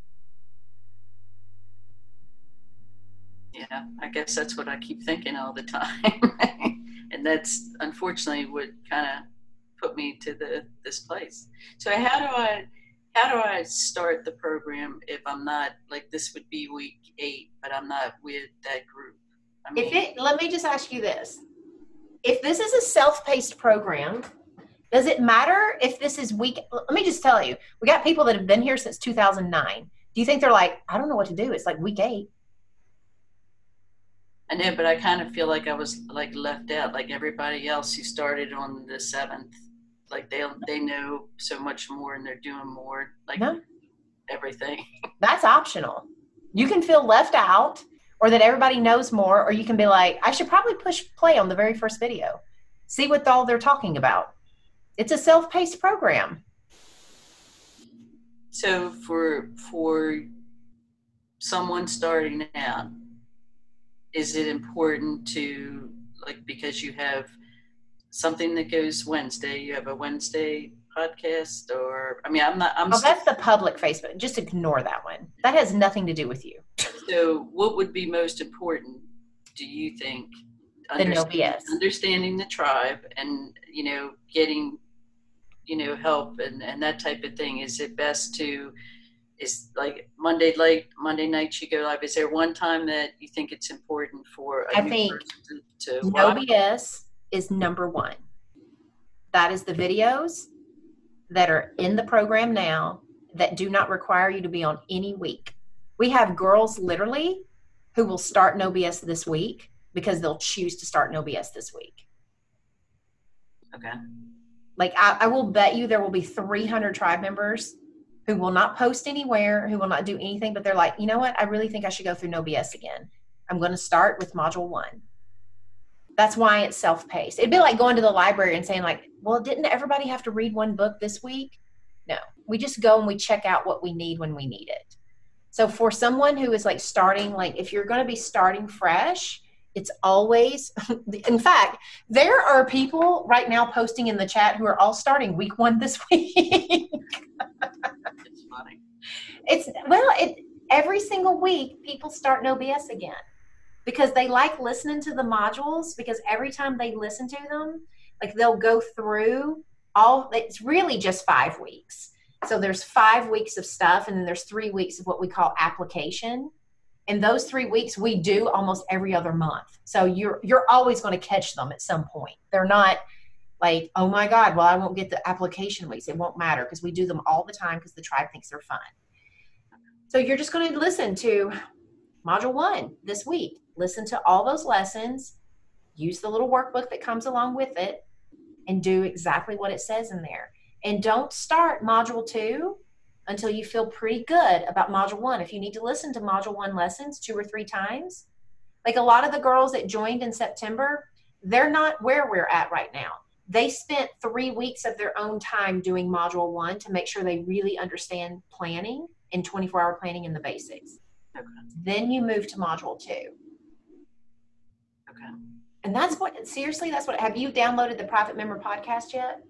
S5: Yeah, I guess that's what I keep thinking all the time. And that's unfortunately what kind of put me to this place. So how do I start the program if I'm not, like, this would be week 8, but I'm not with that group? I mean,
S1: let me just ask you this. If this is a self-paced program, does it matter if this is let me just tell you, we got people that have been here since 2009. Do you think they're like, I don't know what to do? It's like week 8.
S5: I know, but I kind of feel like I was like left out, like everybody else who started on the 7th. Like they know so much more and they're doing more, like everything. That's
S1: optional. You can feel left out or that everybody knows more, or you can be like, I should probably push play on the very first video. See what all they're talking about. It's a self-paced program.
S5: So for someone starting out, is it important to, like, because you have something that goes Wednesday, you have a Wednesday podcast, or, I mean,
S1: that's the public Facebook. Just ignore that one. That has nothing to do with you.
S5: So what would be most important, do you think?
S1: The No BS.
S5: Understanding the tribe and, getting, help and that type of thing. Is it best to, is like Monday night you go live? Is there one time that you think it's important for a new person to
S1: No
S5: watch?
S1: BS is number 1. That is the videos that are in the program now that do not require you to be on any week. We have girls literally who will start No BS this week because they'll choose to start No BS this week.
S5: Okay.
S1: Like I will bet you there will be 300 tribe members who will not post anywhere, who will not do anything, but they're like, you know what? I really think I should go through No BS again. I'm going to start with module 1. That's why it's self-paced. It'd be like going to the library and saying like, well, didn't everybody have to read one book this week? No, we just go and we check out what we need when we need it. So for someone who is like starting, like if you're going to be starting fresh, it's always, in fact, there are people right now posting in the chat who are all starting week 1 this week.
S5: It's funny.
S1: Every single week people start No BS again because they like listening to the modules, because every time they listen to them, like they'll go through it's really just 5 weeks. So there's 5 weeks of stuff and then there's 3 weeks of what we call application. And those 3 weeks we do almost every other month. So you're always going to catch them at some point. They're not like, oh my God, well, I won't get the application weeks. It won't matter because we do them all the time because the tribe thinks they're fun. So you're just going to listen to Module 1 this week. Listen to all those lessons, use the little workbook that comes along with it, and do exactly what it says in there. And don't start Module 2 until you feel pretty good about Module 1. If you need to listen to Module 1 lessons 2 or 3 times, like a lot of the girls that joined in September, they're not where we're at right now. They spent 3 weeks of their own time doing Module 1 to make sure they really understand planning and 24-hour planning and the basics.
S5: Okay.
S1: Then you move to Module 2.
S5: Okay.
S1: And that's what, seriously, that's what, have you downloaded the Private Member podcast yet?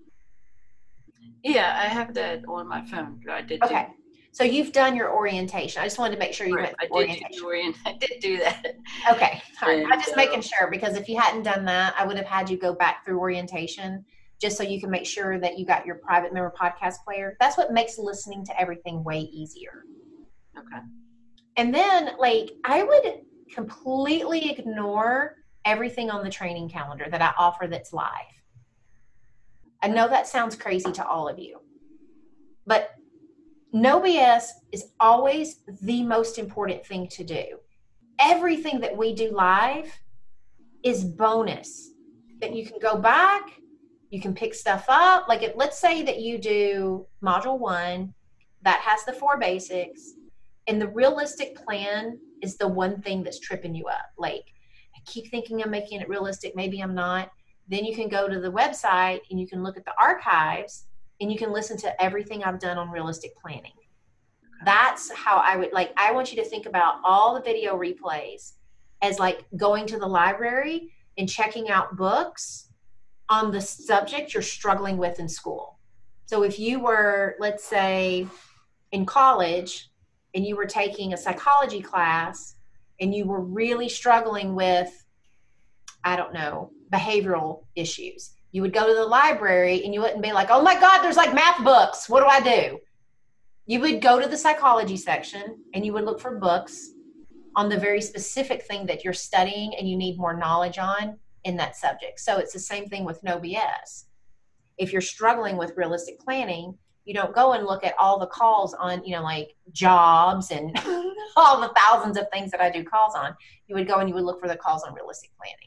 S5: Yeah, I have that on my phone. I did.
S1: Okay. So you've done your orientation. I just wanted to make sure you went through
S5: orientation. I did do that.
S1: Okay. All right. I'm just making sure, because if you hadn't done that, I would have had you go back through orientation just so you can make sure that you got your Private Member podcast player. That's what makes listening to everything way easier.
S5: Okay.
S1: And then, like, I would completely ignore everything on the training calendar that I offer that's live. I know that sounds crazy to all of you, but no BS is always the most important thing to do. Everything that we do live is bonus that you can go back, you can pick stuff up. Like, let's say that you do Module 1 that has the 4 basics, and the realistic plan is the one thing that's tripping you up. Like, I keep thinking I'm making it realistic, maybe I'm not. Then you can go to the website and you can look at the archives and you can listen to everything I've done on realistic planning. That's how I would, like, I want you to think about all the video replays as like going to the library and checking out books on the subject you're struggling with in school. So if you were, let's say, in college and you were taking a psychology class and you were really struggling with, I don't know, behavioral issues, you would go to the library and you wouldn't be like, oh my God, there's like math books. What do I do? You would go to the psychology section and you would look for books on the very specific thing that you're studying and you need more knowledge on in that subject. So it's the same thing with No BS. If you're struggling with realistic planning, you don't go and look at all the calls on, you know, like jobs and all the thousands of things that I do calls on. You would go and you would look for the calls on realistic planning.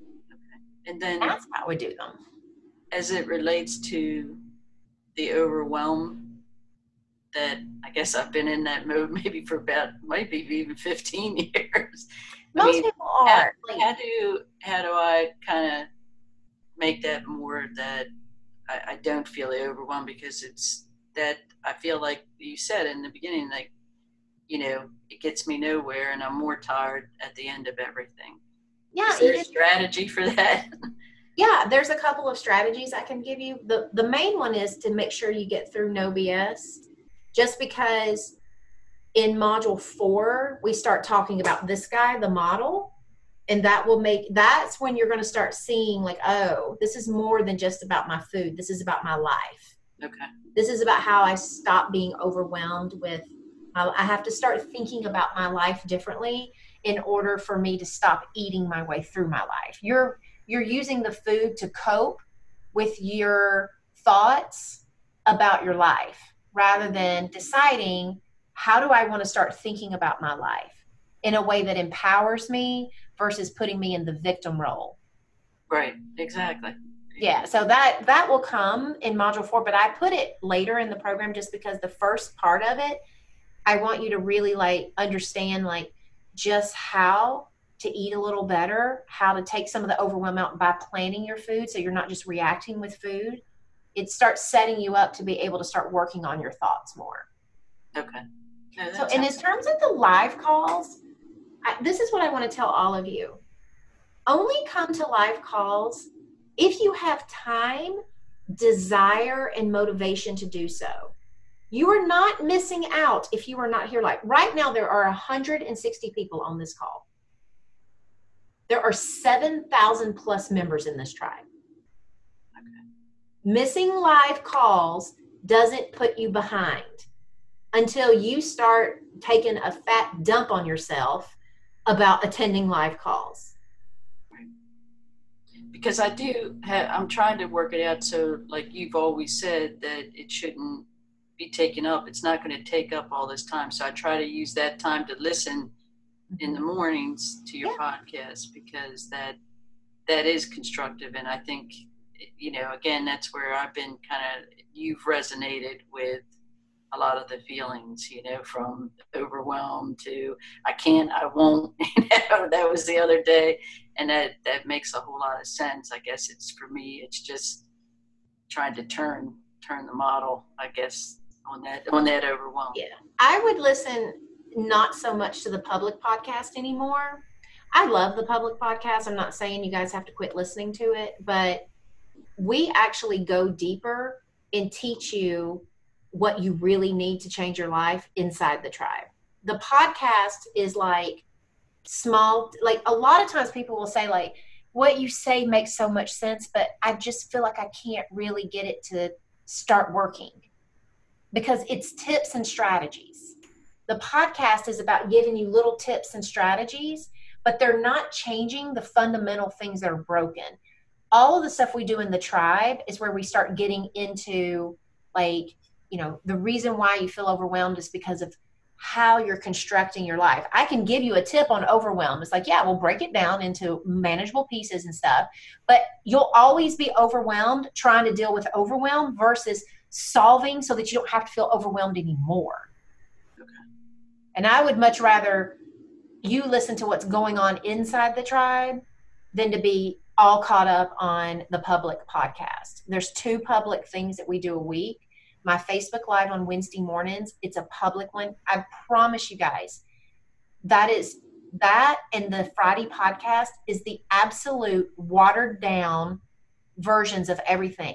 S5: And then
S1: that's how we do them.
S5: As it relates to the overwhelm, that I guess I've been in that mode maybe for about, maybe even 15 years.
S1: Most people are.
S5: How do I kind of make that more that I don't feel overwhelmed? Because it's that I feel like you said in the beginning, like, you know, it gets me nowhere and I'm more tired at the end of everything.
S1: Yeah.
S5: Is there a strategy for that?
S1: Yeah, there's a couple of strategies I can give you. The main one is to make sure you get through No BS, just because in Module 4, we start talking about this guy, the model, and that's when you're going to start seeing like, oh, this is more than just about my food. This is about my life.
S5: Okay.
S1: This is about how I stop being overwhelmed with, I have to start thinking about my life differently in order for me to stop eating my way through my life. You're using the food to cope with your thoughts about your life rather than deciding, how do I want to start thinking about my life in a way that empowers me versus putting me in the victim role.
S5: Right, exactly.
S1: Yeah, so that will come in Module 4, but I put it later in the program just because the first part of it, I want you to really like understand like just how to eat a little better, how to take some of the overwhelm out by planning your food so you're not just reacting with food. It starts setting you up to be able to start working on your thoughts more.
S5: Okay. No,
S1: so, and in terms of the live calls, this is what I want to tell all of you. Only come to live calls if you have time, desire, and motivation to do so. You are not missing out if you are not here. Like right now, there are 160 people on this call. There are 7,000 plus members in this tribe.
S5: Okay.
S1: Missing live calls doesn't put you behind until you start taking a fat dump on yourself about attending live calls.
S5: Because I'm trying to work it out so like you've always said that it shouldn't be taken up. It's not going to take up all this time. So I try to use that time to listen in the mornings to your podcast, because that is constructive. And I think, again, that's where I've been you've resonated with a lot of the feelings, from overwhelmed to I can't, I won't, that was the other day. And that makes a whole lot of sense. I guess for me, it's just trying to turn the model, I guess, on that overwhelm.
S1: Yeah. I would listen not so much to the public podcast anymore. I love the public podcast. I'm not saying you guys have to quit listening to it, but we actually go deeper and teach you what you really need to change your life inside the tribe. The podcast is like small, like a lot of times people will say like, what you say makes so much sense, but I just feel like I can't really get it to start working, because it's tips and strategies. The podcast is about giving you little tips and strategies, but they're not changing the fundamental things that are broken. All of the stuff we do in the tribe is where we start getting into like, the reason why you feel overwhelmed is because of how you're constructing your life. I can give you a tip on overwhelm. It's like, yeah, we'll break it down into manageable pieces and stuff, but you'll always be overwhelmed trying to deal with overwhelm versus solving so that you don't have to feel overwhelmed anymore. Okay. And I would much rather you listen to what's going on inside the tribe than to be all caught up on the public podcast. There's 2 public things that we do a week. My Facebook Live on Wednesday mornings, it's a public one. I promise you guys, that and the Friday podcast is the absolute watered down versions of everything.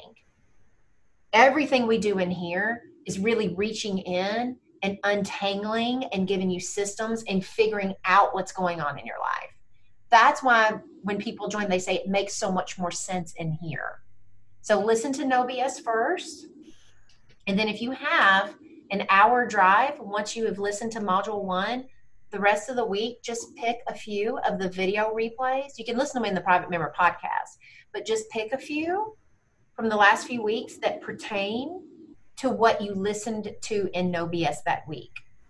S1: Everything we do in here is really reaching in and untangling and giving you systems and figuring out what's going on in your life. That's why when people join, they say it makes so much more sense in here. So listen to No BS first. And then if you have an hour drive, once you have listened to module 1, the rest of the week, just pick a few of the video replays. You can listen to them in the private member podcast, but just pick a few from the last few weeks that pertain to what you listened to in No BS that week.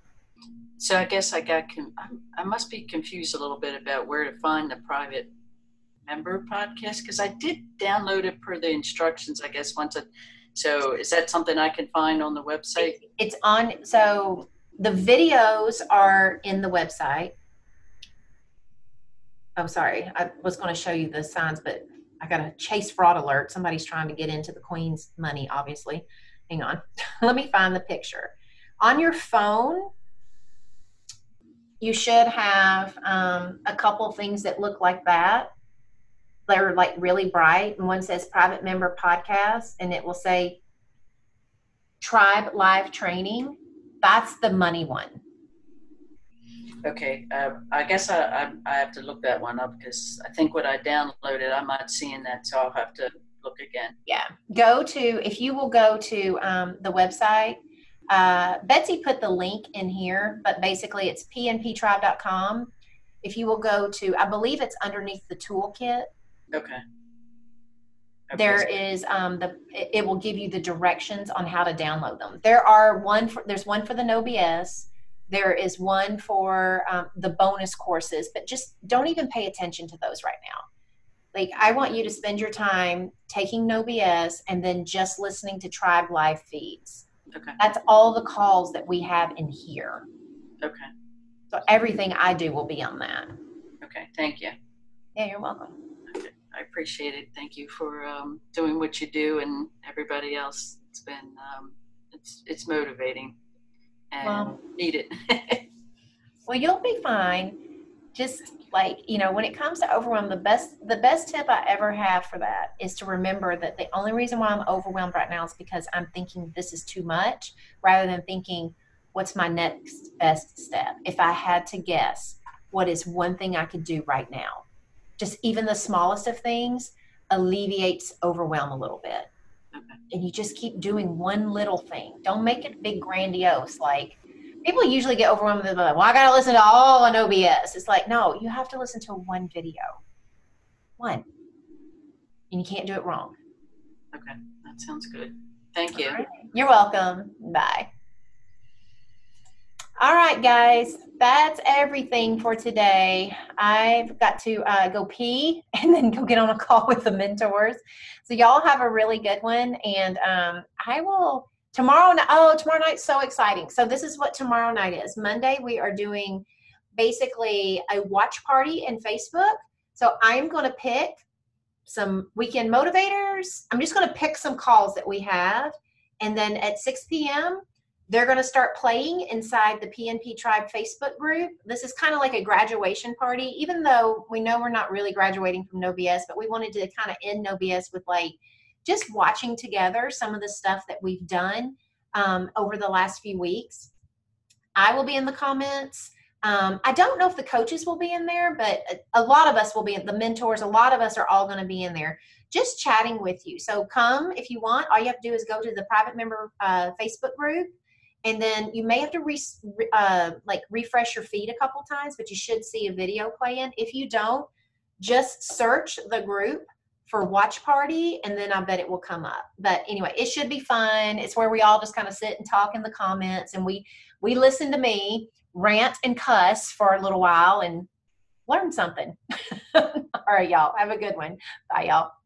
S5: So I guess I must be confused a little bit about where to find the private member podcast, because I did download it per the instructions, I guess, so is that something I can find on the website?
S1: It's on, so the videos are in the website. Oh, sorry. I was going to show you the signs, but I got a chase fraud alert. Somebody's trying to get into the Queen's money, obviously. Hang on. Let me find the picture. On your phone, you should have a couple things that look like that. They're like really bright, and one says private member podcast, and it will say Tribe Live Training. That's the money one.
S5: Okay, I guess I have to look that one up, because I think what I downloaded, I'm not seeing that, so I'll have to look again.
S1: Yeah, if you will go to the website, Betsy put the link in here, but basically it's pnptribe.com. If you will go to, I believe it's underneath the toolkit.
S5: Okay.
S1: There is it will give you the directions on how to download them. There's one for the No BS. There is one for the bonus courses, but just don't even pay attention to those right now. Like, I want you to spend your time taking No BS and then just listening to Tribe Live feeds.
S5: Okay.
S1: That's all the calls that we have in here.
S5: Okay.
S1: So everything I do will be on that.
S5: Okay. Thank you.
S1: Yeah, you're welcome.
S5: Okay. I appreciate it. Thank you for doing what you do, and everybody else. It's been it's motivating and needed.
S1: Well, you'll be fine. Just like, when it comes to overwhelm, the best tip I ever have for that is to remember that the only reason why I'm overwhelmed right now is because I'm thinking this is too much, rather than thinking, what's my next best step? If I had to guess, what is one thing I could do right now? Just even the smallest of things alleviates overwhelm a little bit. Okay. And you just keep doing one little thing. Don't make it big, grandiose. Like, people usually get overwhelmed with, well, I got to listen to all on No BS. It's like, no, you have to listen to one video. One. And you can't do it wrong.
S5: Okay. That sounds good. Thank you.
S1: Right. You're welcome. Bye. All right. right, guys, that's everything for today. I've got to go pee and then go get on a call with the mentors. So y'all have a really good one. And I will tomorrow night's so exciting. So this is what tomorrow night is. Monday, we are doing basically a watch party in Facebook. So I'm going to pick some weekend motivators. I'm just going to pick some calls that we have. And then at 6 p.m., they're going to start playing inside the PNP Tribe Facebook group. This is kind of like a graduation party, even though we know we're not really graduating from No BS, but we wanted to kind of end No BS with like just watching together some of the stuff that we've done over the last few weeks. I will be in the comments. I don't know if the coaches will be in there, but a lot of us will be, the mentors, a lot of us are all going to be in there just chatting with you. So come if you want. All you have to do is go to the private member Facebook group, and then you may have to refresh your feed a couple times, but you should see a video playing. If you don't, just search the group for watch party, and then I bet it will come up. But anyway, it should be fun. It's where we all just kind of sit and talk in the comments, and we listen to me rant and cuss for a little while and learn something. All right, y'all. Have a good one. Bye, y'all.